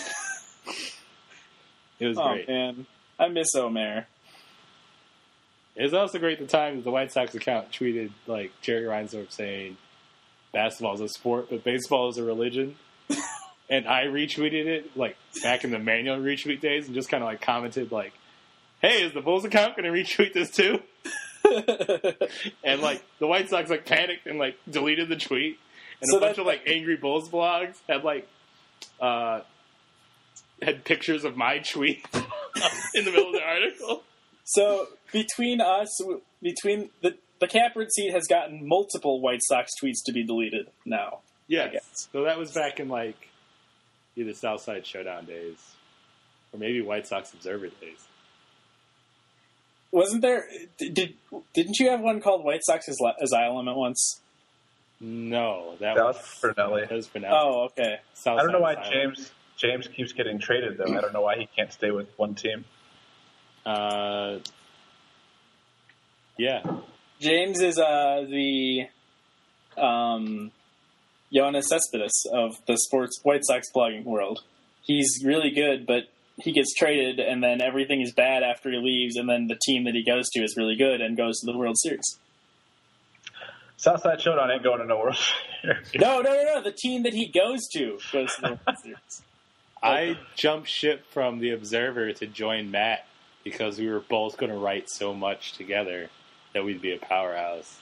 It was Oh great. man, I miss Omer. It was also great at the time that the White Sox account tweeted like Jerry Reinsdorf saying, "Basketball is a sport, but baseball is a religion." And I retweeted it like back in the manual retweet days, and just kind of like commented like, "Hey, is the Bulls account going to retweet this too?" And like the White Sox like panicked and like deleted the tweet, and So a bunch that- of like angry Bulls blogs had like uh, had pictures of my tweet in the middle of the article. So between us, between the the Caprid seat has gotten multiple White Sox tweets to be deleted now. Yes. guess. So that was back in like either Southside Showdown days, or maybe White Sox Observer days. Wasn't there? Did didn't you have one called White Sox Asylum at once? No, that, That was was for Nelly. That was for Nelly. Oh, okay. Southside I don't know why Asylum. James James keeps getting traded though. I don't know why he can't stay with one team. Uh, yeah. James is uh, the um, Yoenis Cespedes of the sports White Sox blogging world. He's really good, but he gets traded, and then everything is bad after he leaves, and then the team that he goes to is really good and goes to the World Series. Southside Showdown ain't going to no World Series. No, no, no, no. The team that he goes to goes to the World Series. I jumped ship from the Observer to join Matt because we were both going to write so much together that we'd be a powerhouse.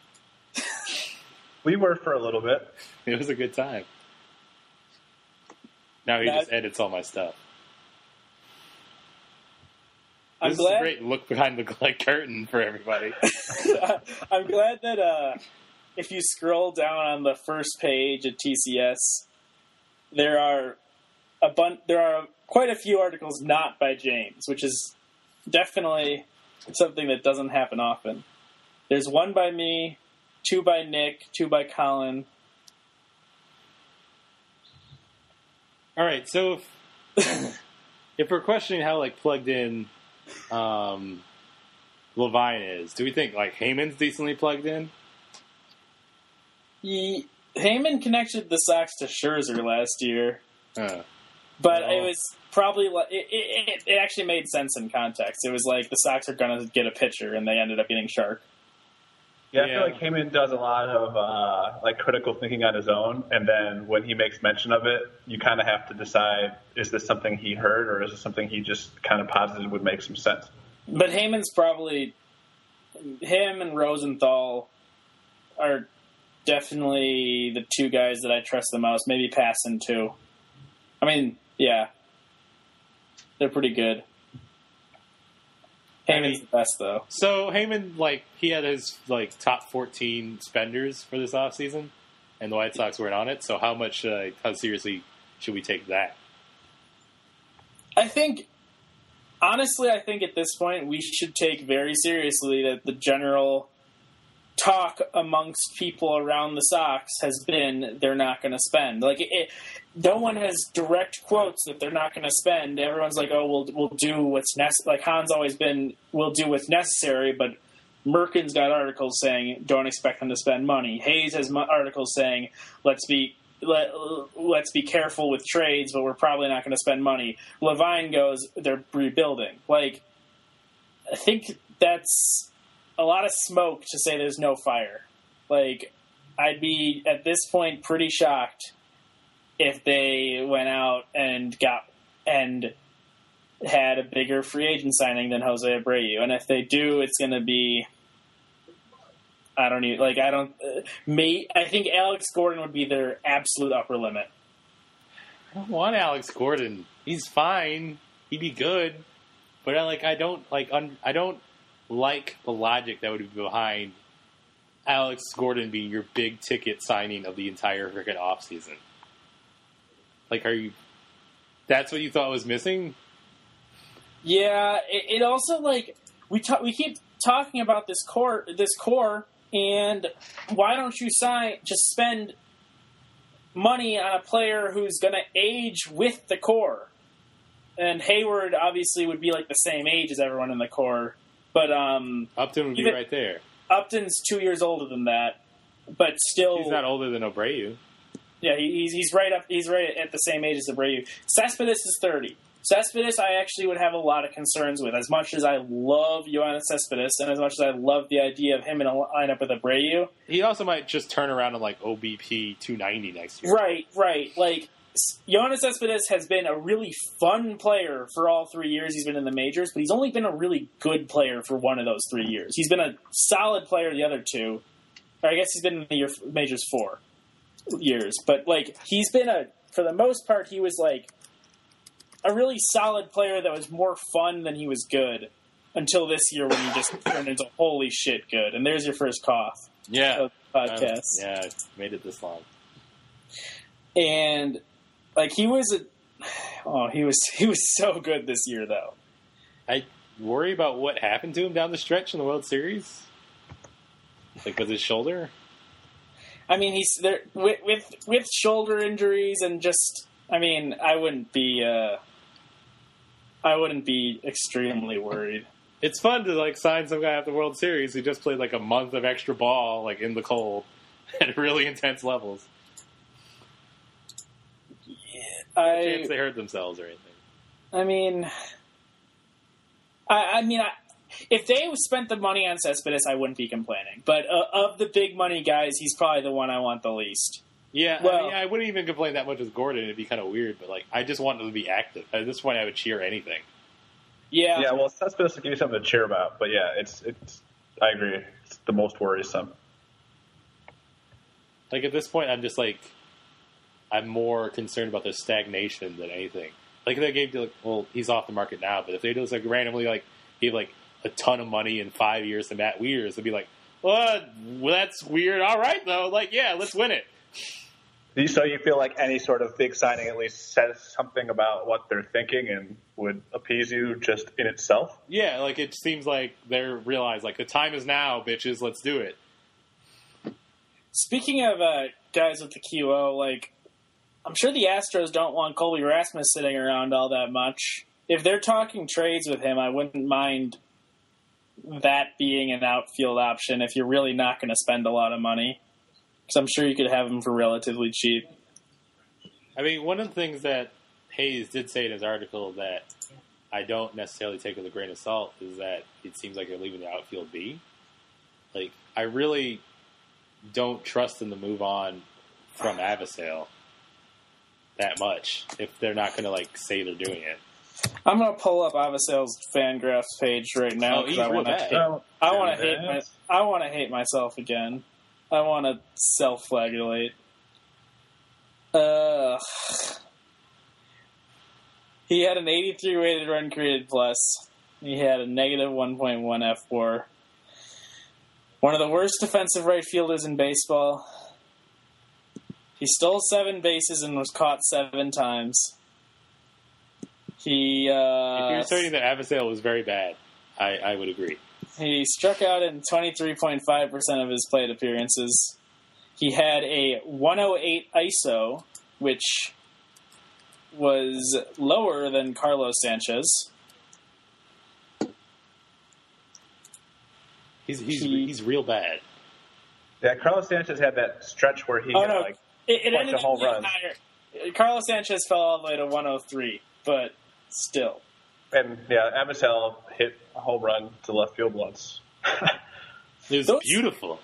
We were for a little bit. It was a good time. Now he That- just edits all my stuff. I'm This glad. is a great look behind the like, curtain for everybody. I'm glad that uh, if you scroll down on the first page at T C S, there are a bun- There are quite a few articles not by James, which is definitely something that doesn't happen often. There's one by me, two by Nick, two by Colin. All right, so if, if we're questioning how like plugged in um, Levine is, do we think like Heyman's decently plugged in? He, Heyman connected the Sox to Scherzer last year, Uh, but Oh. it was probably like it, it, it actually made sense in context. It was like the Sox are going to get a pitcher, and they ended up getting Shark. Yeah, I Yeah. feel like Heyman does a lot of uh, like critical thinking on his own, and then when he makes mention of it, you kind of have to decide: is this something he heard, or is it something he just kind of posited would make some sense? But Heyman's probably him and Rosenthal are definitely the two guys that I trust the most. Maybe Passan too. I mean, yeah, they're pretty good. I Heyman's mean- the best though. so Heyman, like, he had his like top fourteen spenders for this offseason, and the White Sox weren't on it. So how much, uh, how seriously should we take that? I think, honestly, I think at this point we should take very seriously that the general talk amongst people around the Sox has been they're not going to spend. Like, it, it, no one has direct quotes that they're not going to spend. Everyone's like, "Oh, we'll we'll do what's necessary." Like Han's always been, "We'll do what's necessary," but Merkin's got articles saying, "Don't expect them to spend money." Hayes has mu- articles saying, "Let's be." Let, let's be careful with trades, but we're probably not going to spend money. Levine goes, they're rebuilding. Like, I think that's a lot of smoke to say there's no fire. Like, I'd be, at this point, pretty shocked if they went out and got, and had a bigger free agent signing than Jose Abreu. And if they do, it's going to be, I don't even, like, I don't, uh, me, I think Alex Gordon would be their absolute upper limit. I don't want Alex Gordon. He's fine. He'd be good, but I like I don't like un, I don't like the logic that would be behind Alex Gordon being your big ticket signing of the entire freaking offseason. Like, are you? That's what you thought was missing? Yeah, it, it also, like, we talk, we keep talking about this core, this core, and why don't you sign, just spend money on a player who's going to age with the core? And Hayward obviously would be like the same age as everyone in the core, but um, Upton would be Even- right there. Upton's two years older than that, but still, He's not older than Abreu. yeah, he, he's he's right up, he's right at the same age as Abreu. Cespedes is thirty. Cespedes, I actually would have a lot of concerns with. As much as I love Yoenis Cespedes, and as much as I love the idea of him in a lineup with Abreu, He also might just turn around and like O B P two ninety next year. right, right, like. Yoenis Cespedes has been a really fun player for all three years he's been in the majors, but he's only been a really good player for one of those three years. He's been a solid player the other two. Or I guess he's been in the year, majors four years. But, like, he's been a, for the most part, he was, like, a really solid player that was more fun than he was good until this year when he just turned into holy shit good. And there's your first cough Yeah. of the podcast. Um, yeah, made it this long. And like he was a oh he was he was so good this year though. I worry about what happened to him down the stretch in the World Series, like with his shoulder. I mean, he's there with with, with shoulder injuries and just. I mean, I wouldn't be. Uh, I wouldn't be extremely worried. It's fun to like sign some guy at the World Series who just played like a month of extra ball, like in the cold, at really intense levels. Yeah, No I. chance they hurt themselves or anything. I mean, I, I mean, I, if they spent the money on Cespedes, I wouldn't be complaining. But uh, of the big money guys, he's probably the one I want the least. Yeah, Well- I, mean, I wouldn't even complain that much with Gordon. It'd be kind of weird, but like I just want him to be active. At this point, I would cheer anything. Yeah, Yeah, well, Cespedes to give you something to cheer about, but yeah, it's it's. I agree. It's the most worrisome. Like at this point, I'm just like, I'm more concerned about the stagnation than anything. Like if they gave, like, well, he's off the market now, but if they just like randomly like gave like a ton of money in five years to Matt Wieters, it'd be like, well, well, that's weird. All right, though, like yeah, let's win it. So you feel like any sort of big signing at least says something about what they're thinking and would appease you just in itself? Yeah, like it seems like they're realized like the time is now, bitches. Let's do it. Speaking of uh, guys with the Q O, like I'm sure the Astros don't want Colby Rasmus sitting around all that much. If they're talking trades with him, I wouldn't mind that being an outfield option if you're really not going to spend a lot of money. Because I'm sure you could have him for relatively cheap. I mean, one of the things that Hayes did say in his article that I don't necessarily take with a grain of salt is that it seems like they're leaving the outfield be. Like, I really don't trust them to move on from Avasale that much if they're not going to, like, say they're doing it. I'm going to pull up Avasale's Fangraphs page right now. Oh, he's I real want bad. to I want to hate bad. my, I want to hate myself again. I want to self-flagellate. Uh, he had an eighty-three weighted run created plus. He had a negative one point one F four. One of the worst defensive right fielders in baseball. He stole seven bases and was caught seven times. He uh, If you're saying that Avasale was very bad, I, I would agree. He struck out in twenty-three point five percent of his plate appearances. He had a one oh eight I S O, which was lower than Carlos Sanchez. He's he's He- he's real bad. Yeah, Carlos Sanchez had that stretch where he Oh, got, no. like, It, it bunch ended of up home being runs. higher. Carlos Sanchez fell all the way to one oh three, but still. and yeah, Avasale hit a home run to left field once. It was Those- beautiful.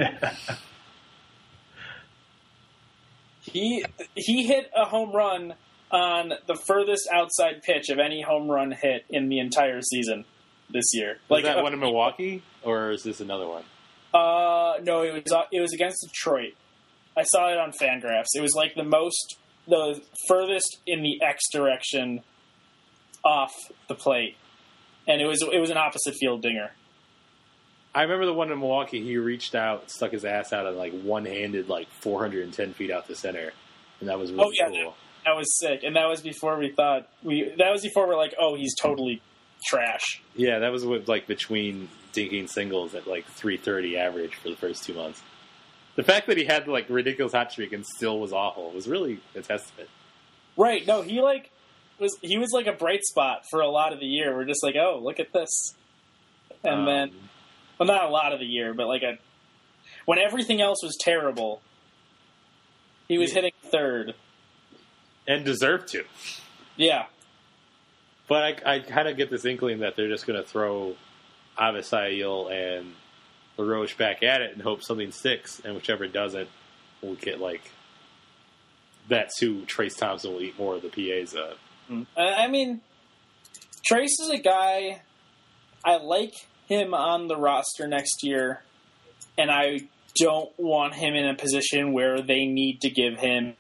He he hit a home run on the furthest outside pitch of any home run hit in the entire season this year. Was that uh, one in Milwaukee, or is this another one? Uh, no, it was it was against Detroit. I saw it on Fangraphs. It was like the most, the furthest in the X direction off the plate, and it was it was an opposite field dinger. I remember the one in Milwaukee. He reached out, stuck his ass out, and like one-handed, like four hundred ten feet out the center, and that was really Oh, yeah. cool. That was sick, and that was before we thought we. That was before we're like, oh, he's totally trash. Yeah, that was with like between dinking singles at like three thirty average for the first two months. The fact that he had like ridiculous hot streak and still was awful was really a testament. Right? No, he like was he was like a bright spot for a lot of the year. We're just like, oh, look at this, and Um, then. Well, not a lot of the year, but like a when everything else was terrible, he was Yeah. hitting third. and deserved to. Yeah, But I, I kind of get this inkling that they're just going to throw Avisail and LaRoche back at it and hope something sticks, and whichever doesn't, we'll get like that's who Trace Thompson will eat more of the P As up. I I mean, Trace is a guy I like him on the roster next year, and I don't want him in a position where they need to give him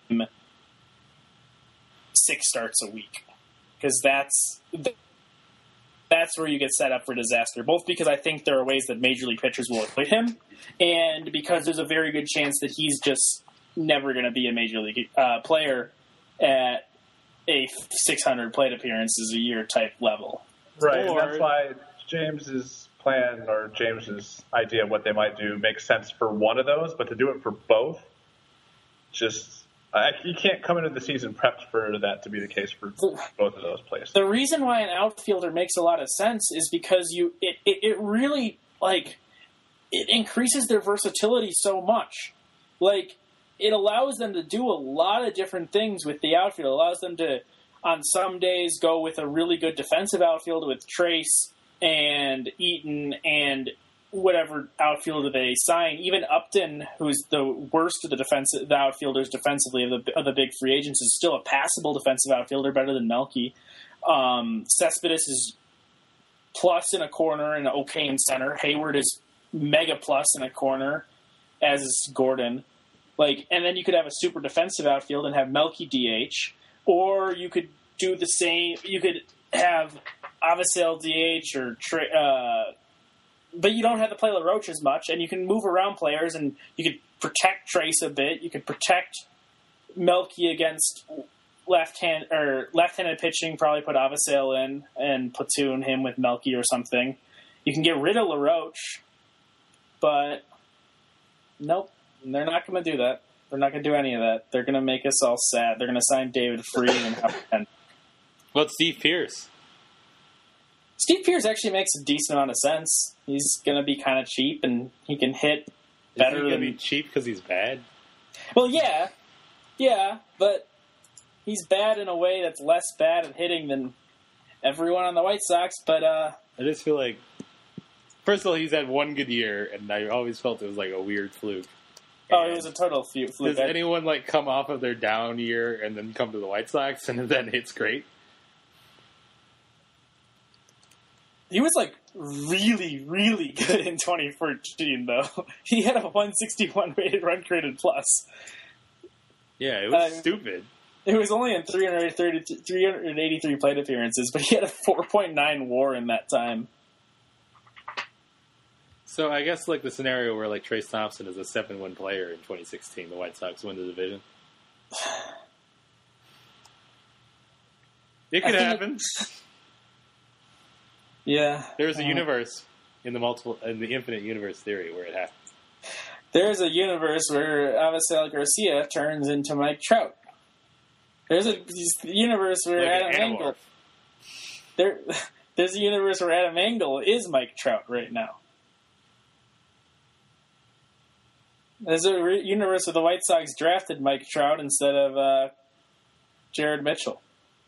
six starts a week, because that's that's where you get set up for disaster. Both because I think there are ways that major league pitchers will avoid him, and because there's a very good chance that he's just never going to be a major league uh, player at a six hundred plate appearances a year type level. Right, Or- and that's why James's plan or James's idea of what they might do makes sense for one of those, but to do it for both, just I, you can't come into the season prepped for that to be the case for both of those places. The reason why an outfielder makes a lot of sense is because you it, it, it really like it increases their versatility so much. Like it allows them to do a lot of different things with the outfield. It allows them to on some days go with a really good defensive outfielder with Trace and Eaton and whatever outfielder they sign. Even Upton, who's the worst of the defensive the outfielders defensively of the of the big free agents, is still a passable defensive outfielder, better than Melky. Um, Cespedes is plus in a corner and okay in center. Hayward is mega plus in a corner, as is Gordon. Like, and then you could have a super defensive outfield and have Melky D H, or you could do the same. You could have Avasel D H or. Tra- uh, But you don't have to play LaRoche as much, and you can move around players, and you could protect Trace a bit. You could protect Melky against left hand or left-handed pitching. Probably put Avasel in and platoon him with Melky or something. You can get rid of LaRoche, but nope, they're not going to do that. They're not going to do any of that. They're going to make us all sad. They're going to sign David Freed and have What's Steve Pearce? Steve Pearce actually makes a decent amount of sense. He's going to be kind of cheap, and he can hit better Is he than... gonna be cheap because he's bad? Well, yeah. Yeah, but he's bad in a way that's less bad at hitting than everyone on the White Sox, but... uh I just feel like, first of all, he's had one good year, and I always felt it was like a weird fluke. Oh, And it was a total fluke. does anyone like come off of their down year and then come to the White Sox, and then it's great? He was, like, really, really good in twenty fourteen, though. He had a one sixty-one rated run created plus. Yeah, it was Uh, stupid. It was only in three hundred thirty, three hundred eighty-three plate appearances, but he had a four point nine WAR in that time. So I guess like the scenario where like Trace Thompson is a seven-win player in twenty sixteen, the White Sox win the division. It could I think happen. Yeah. There's a Uh, universe in the multiple in the infinite universe theory where it happens. There's a universe where Avasel Garcia turns into Mike Trout. There's a universe where Like an Adam Engel. Animorph. There, there's a universe where Adam Engel is Mike Trout right now. There's a re- universe where the White Sox drafted Mike Trout instead of uh, Jared Mitchell.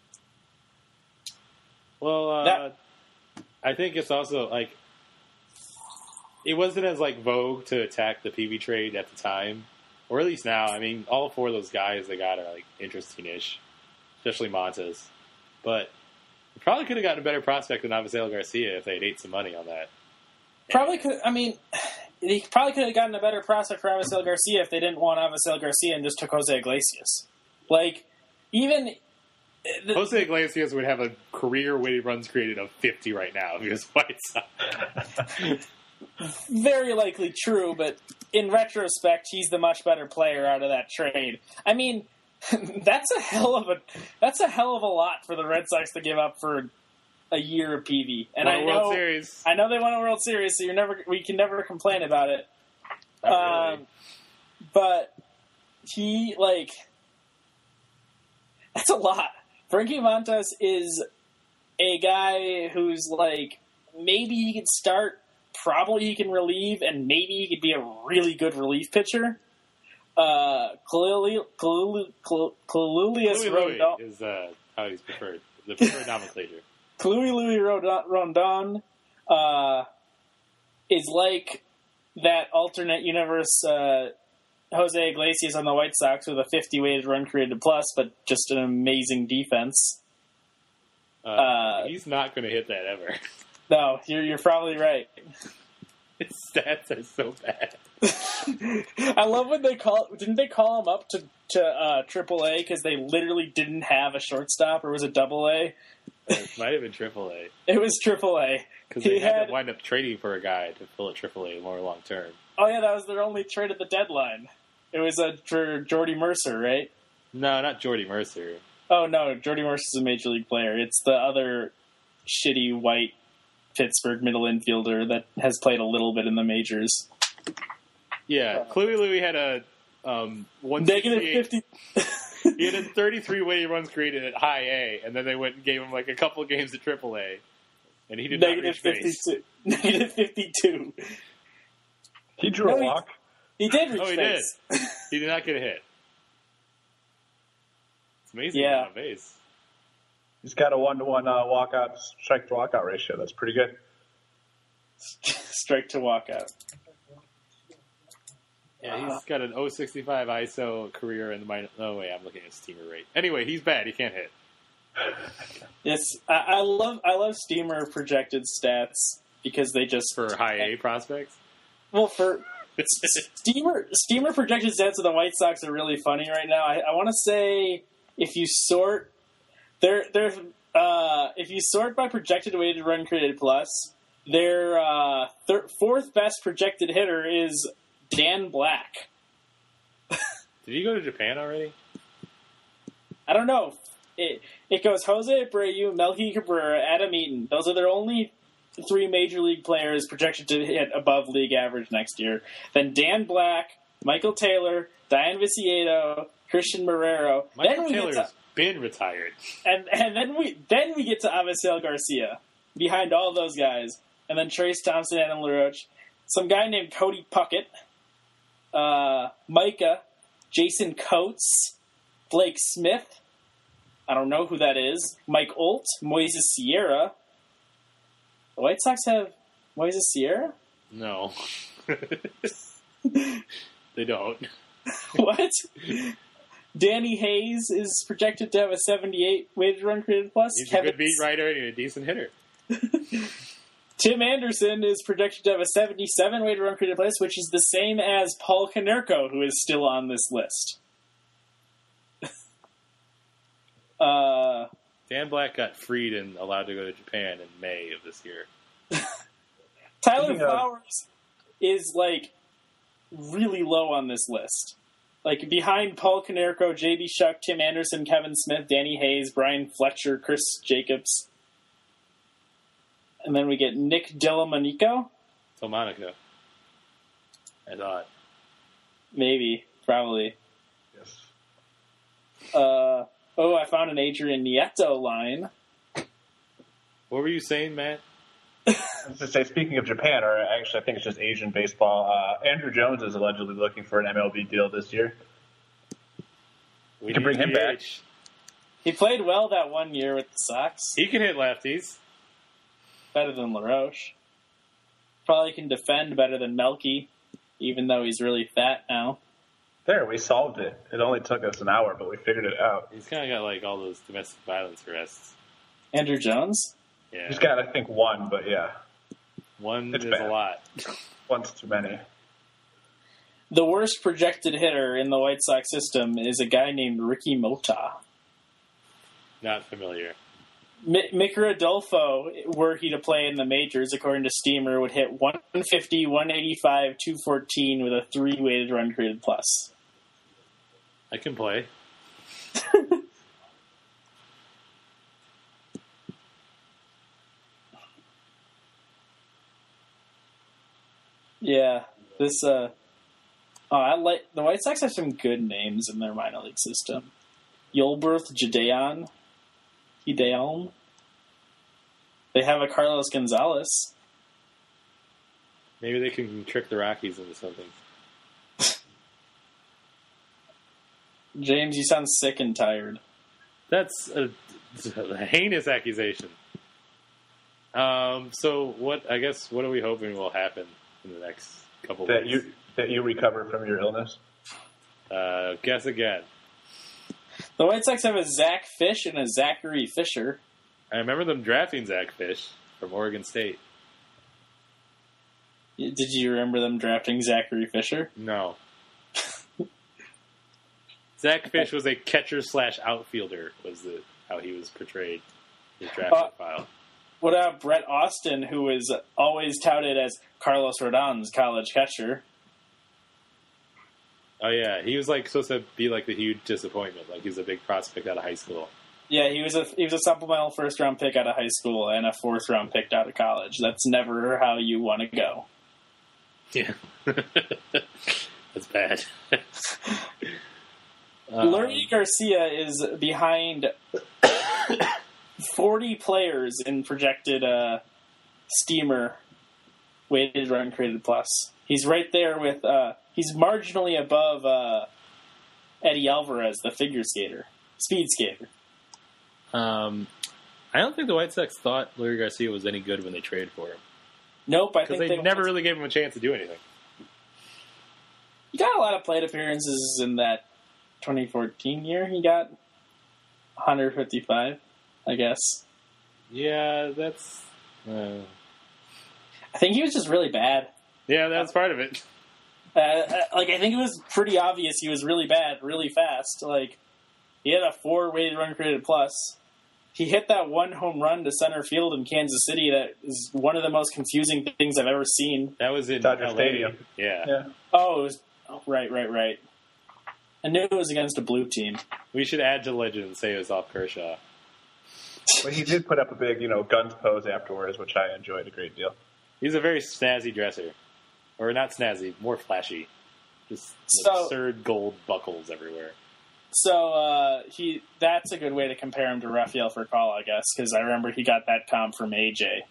Well, uh, That- I think it's also like it wasn't as like vogue to attack the P V trade at the time, or at least now. I mean, all four of those guys they got are like interesting-ish, especially Montes. But they probably could have gotten a better prospect than Avasel Garcia if they had ate some money on that. Probably could. I mean, they probably could have gotten a better prospect for Avasel Garcia if they didn't want Avasel Garcia and just took Jose Iglesias. Like, even the, Jose Iglesias would have a career weighted runs created of fifty right now if he was White Sox. very likely true, but in retrospect, he's the much better player out of that trade. I mean, that's a hell of a that's a hell of a lot for the Red Sox to give up for a year of P V. And Won I a know, World Series. I know they won a World Series, so you're never we can never complain about it. Not really. Um, but he like that's a lot. Frankie Montas is a guy who's like maybe he could start. Probably he can relieve, and maybe he could be a really good relief pitcher. Uh, Clulius Louis Louis Rondon, is uh, how he's preferred. The preferred nomenclature. Louis Louis Rondon uh, is like that alternate universe uh, Jose Iglesias on the White Sox with a fifty weighted run created plus, but just an amazing defense. Uh, Uh, he's not going to hit that ever. No, you're you're probably right. His stats are so bad. I love when they call. Didn't they call him up to to uh, Triple A because they literally didn't have a shortstop, or was it Double A? It might have been Triple A It was Triple A. because He they had, had- to wind up trading for a guy to fill at Triple A more long term. Oh yeah, that was their only trade at the deadline. It was uh, for Jordy Mercer, right? No, not Jordy Mercer. Oh, no, Jordy Mercer's a Major League player. It's the other shitty white Pittsburgh middle infielder that has played a little bit in the majors. Yeah, clearly we had a um, Negative fifty. He had a thirty-three weighted runs created at high A, and then they went and gave him like a couple games at triple A, and he did Negative not reach fifty-two. base. Negative fifty-two. He drew No, a he- walk. He did reach Oh, he base. did. He did not get a hit. It's amazing. Yeah. On base. He's got a one-to-one uh, walkout strike to walkout ratio. That's pretty good. Strike to walkout. Yeah, he's got an oh sixty-five I S O career in the minor. No way, I'm looking at steamer rate. Anyway, he's bad. He can't hit. Yes, I, I love I love Steamer projected stats because they just For high A prospects? well for Steamer Steamer projected stats of the White Sox are really funny right now. I, I want to say if you sort they're they're uh, if you sort by projected weighted run created plus, their uh, thir- fourth best projected hitter is Dan Black. Did he go to Japan already? I don't know. It it goes Jose Abreu, Melky Cabrera, Adam Eaton. Those are their only three major league players projected to hit above league average next year. Then Dan Black, Michael Taylor, Diane Viciedo, Christian Marrero. Michael then we Taylor's get to, been retired. and and then we then we get to Avisail Garcia behind all those guys, and then Trace Thompson, Adam LaRoche, some guy named Cody Puckett, uh, Micah, Jason Coates, Blake Smith. I don't know who that is. Mike Olt, Moises Sierra. The White Sox have Moises Sierra? No. They don't. What? Danny Hayes is projected to have a seventy-eight weighted run created plus. He's Kevin a good beat writer and a decent hitter. Tim Anderson is projected to have a seventy-seven weighted run created plus, which is the same as Paul Konerko, who is still on this list. uh, Dan Black got freed and allowed to go to Japan in May of this year. Tyler Speaking of- Flowers is like really low on this list. Like behind Paul Konerko, J B Shuck, Tim Anderson, Kevin Smith, Danny Hayes, Brian Fletcher, Chris Jacobs. And then we get Nick Dellamonico. Delmonico. I thought. Maybe. Probably. Yes. Uh, oh, I found an Adrian Nieto line. What were you saying, Matt? I was to say, speaking of Japan, or actually I think it's just Asian baseball, uh, Andrew Jones is allegedly looking for an M L B deal this year. We can need bring him D back. H. He played well that one year with the Sox. He can hit lefties. Better than LaRoche. Probably can defend better than Melky, even though he's really fat now. There, we solved it. It only took us an hour, but we figured it out. He's kind of got like all those domestic violence arrests. Andrew Jones? Yeah. He's got, I think, one, but yeah, One It's is bad. a lot. one's too many. The worst projected hitter in the White Sox system is a guy named Ricky Mota. Not familiar. M- Mick Rodolfo, were he to play in the majors, according to Steamer, would hit one fifty, one eighty-five, two fourteen with a three weighted run created plus. I can play. Yeah, this, uh, oh, I like, the White Sox have some good names in their minor league system. Yolberth Gideon, Gideon. They have a Carlos Gonzalez. Maybe they can trick the Rockies into something. James, you sound sick and tired. That's a, a heinous accusation. Um. So what? I guess what are we hoping will happen in the next couple That weeks? you that you recover from your illness. Uh, guess again. The White Sox have a Zach Fish and a Zachary Fisher. I remember them drafting Zach Fish from Oregon State. Did you remember them drafting Zachary Fisher? No. Zach Fish was a catcher slash outfielder. Was the how he was portrayed his draft Uh, profile. What about Brett Austin, who is always touted as Carlos Rodon's college catcher? Oh yeah, he was like supposed to be like the huge disappointment. Like he was a big prospect out of high school. Yeah, he was a he was a supplemental first round pick out of high school and a fourth round pick out of college. That's never how you want to go. Yeah, that's bad. um, Lurie Garcia is behind forty players in projected uh, Steamer weighted run created plus. He's right there with. Uh, he's marginally above uh, Eddie Alvarez, the figure skater, speed skater. Um, I don't think the White Sox thought Lurie Garcia was any good when they traded for him. Nope, I Because think they, they never really gave him a chance to do anything. He got a lot of plate appearances in that twenty fourteen year. He got one hundred fifty-five, I guess. Yeah, that's. Uh... I think he was just really bad. Yeah, that's part of it. Uh, like, I think it was pretty obvious he was really bad, really fast. Like, he had a four weighted run created plus. He hit that one home run to center field in Kansas City that is one of the most confusing things I've ever seen. That was in Dodger L A. Stadium. Yeah. yeah. Oh, it was oh, right, right, right. I knew it was against a blue team. We should add to legend and say it was off Kershaw. But he did put up a big, you know, guns pose afterwards, which I enjoyed a great deal. He's a very snazzy dresser. Or not snazzy, more flashy. Just So- absurd gold buckles everywhere. So uh, he that's a good way to compare him to Rafael Furcal, I guess, because I remember he got that comp from A J.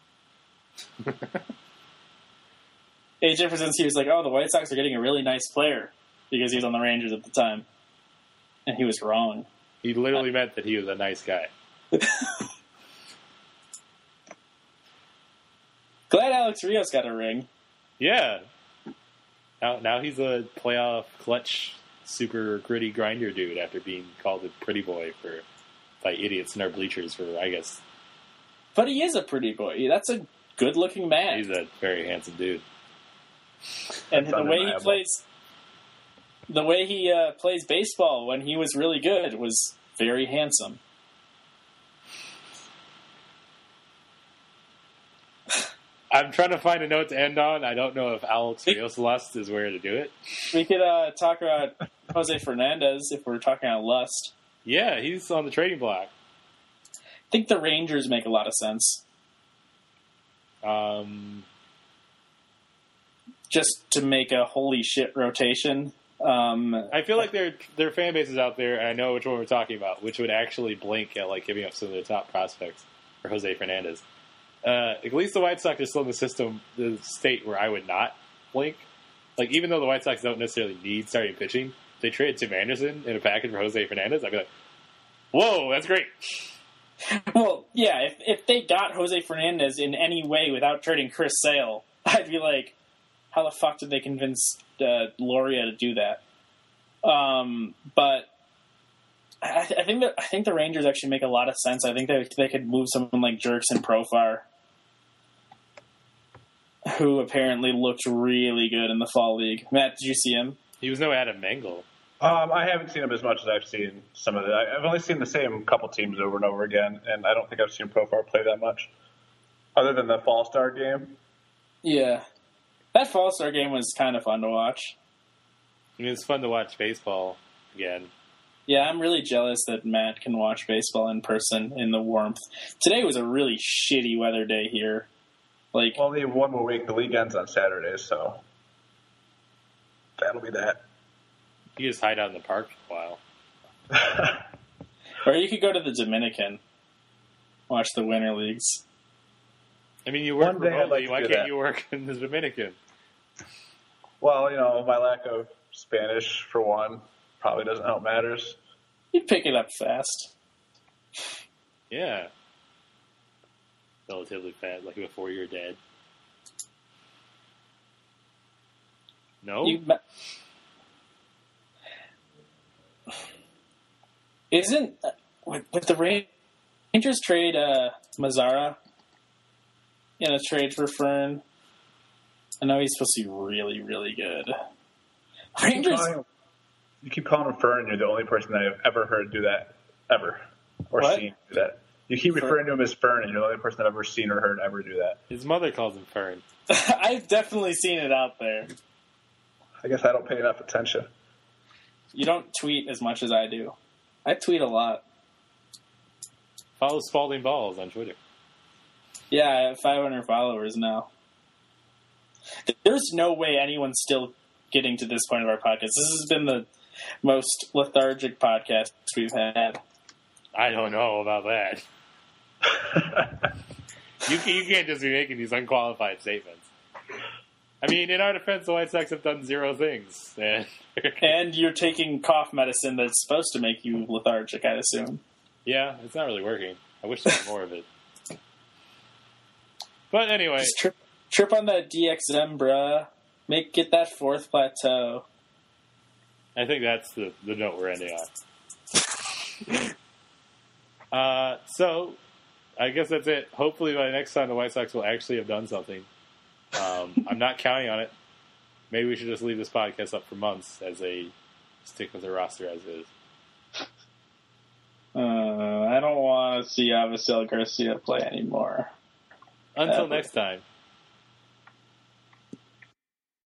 A J presents he was like, oh, the White Sox are getting a really nice player because he was on the Rangers at the time. And he was wrong. He literally meant that he was a nice guy. Glad Alex Rios got a ring. Yeah. Now, now he's a playoff clutch, super gritty grinder dude after being called a pretty boy for by idiots in our bleachers for, I guess. But he is a pretty boy. That's a good-looking man. He's a very handsome dude. And That's the way he undeniable. plays, the way he uh, plays baseball when he was really good was very handsome. I'm trying to find a note to end on. I don't know if Alex Rios Lust is where to do it. We could uh, talk about Jose Fernandez if we're talking about lust. Yeah, he's on the trading block. I think the Rangers make a lot of sense. Um, Just to make a holy shit rotation. Um, I feel like there there are fan bases out there, and I know which one we're talking about, which would actually blink at like giving up some of their top prospects for Jose Fernandez. Uh, at least the White Sox are still in the system, the state where I would not blink. Like, even though the White Sox don't necessarily need starting pitching, if they trade Tim Anderson in a package for Jose Fernandez, I'd be like, whoa, that's great. well, yeah, if, if they got Jose Fernandez in any way without trading Chris Sale, I'd be like, how the fuck did they convince uh, Loria to do that? Um, but I, I think that I think the Rangers actually make a lot of sense. I think they they could move someone like Jerkson Profar, who apparently looked really good in the fall league. Matt, did you see him? He was no Adam Mangle. Um, I haven't seen him as much as I've seen some of it. I've only seen the same couple teams over and over again, and I don't think I've seen Profar play that much, other than the Fall Star game. Yeah, that Fall Star game was kind of fun to watch. I mean, it's fun to watch baseball again. Yeah, I'm really jealous that Matt can watch baseball in person in the warmth. Today was a really shitty weather day here. Like, Well, they have one more week. The league ends on Saturday, so that'll be that. You just hide out in the park for a while. or you could go to the Dominican, watch the winter leagues. I mean, you work One day I'd remotely. like to Why do can't that. you work in the Dominican? Well, you know, my lack of Spanish, for one, probably doesn't help matters. You'd pick it up fast. Yeah. Relatively fast, like before you're dead. No? You, isn't with, with the Rangers trade uh, Mazzara in a trade for Fern? I know he's supposed to be really, really good. You keep Rangers. calling him- You keep calling him Fern, you're the only person that I've ever heard do that, ever, or What? seen do that. You keep Fern. referring to him as Fern, and you're the only person I've ever seen or heard ever do that. His mother calls him Fern. I've definitely seen it out there. I guess I don't pay enough attention. You don't tweet as much as I do. I tweet a lot. Follow Spalding Balls on Twitter. Yeah, I have five hundred followers now. There's no way anyone's still getting to this point of our podcast. This has been the most lethargic podcast we've had. I don't know about that. you, can, you can't just be making these unqualified statements. I mean, in our defense, the White Sox have done zero things. And, and you're taking cough medicine that's supposed to make you lethargic, I assume. Yeah, it's not really working. I wish there was more of it. But anyway. Just trip, trip on that D X M, bruh. Make, get that fourth plateau. I think that's the, the note we're ending on. uh, so, I guess that's it. Hopefully by next time the White Sox will actually have done something. Um, I'm not counting on it. Maybe we should just leave this podcast up for months as a stick with the roster as is. Uh, I don't want to see Avisail Garcia play anymore. Until Ever. next time,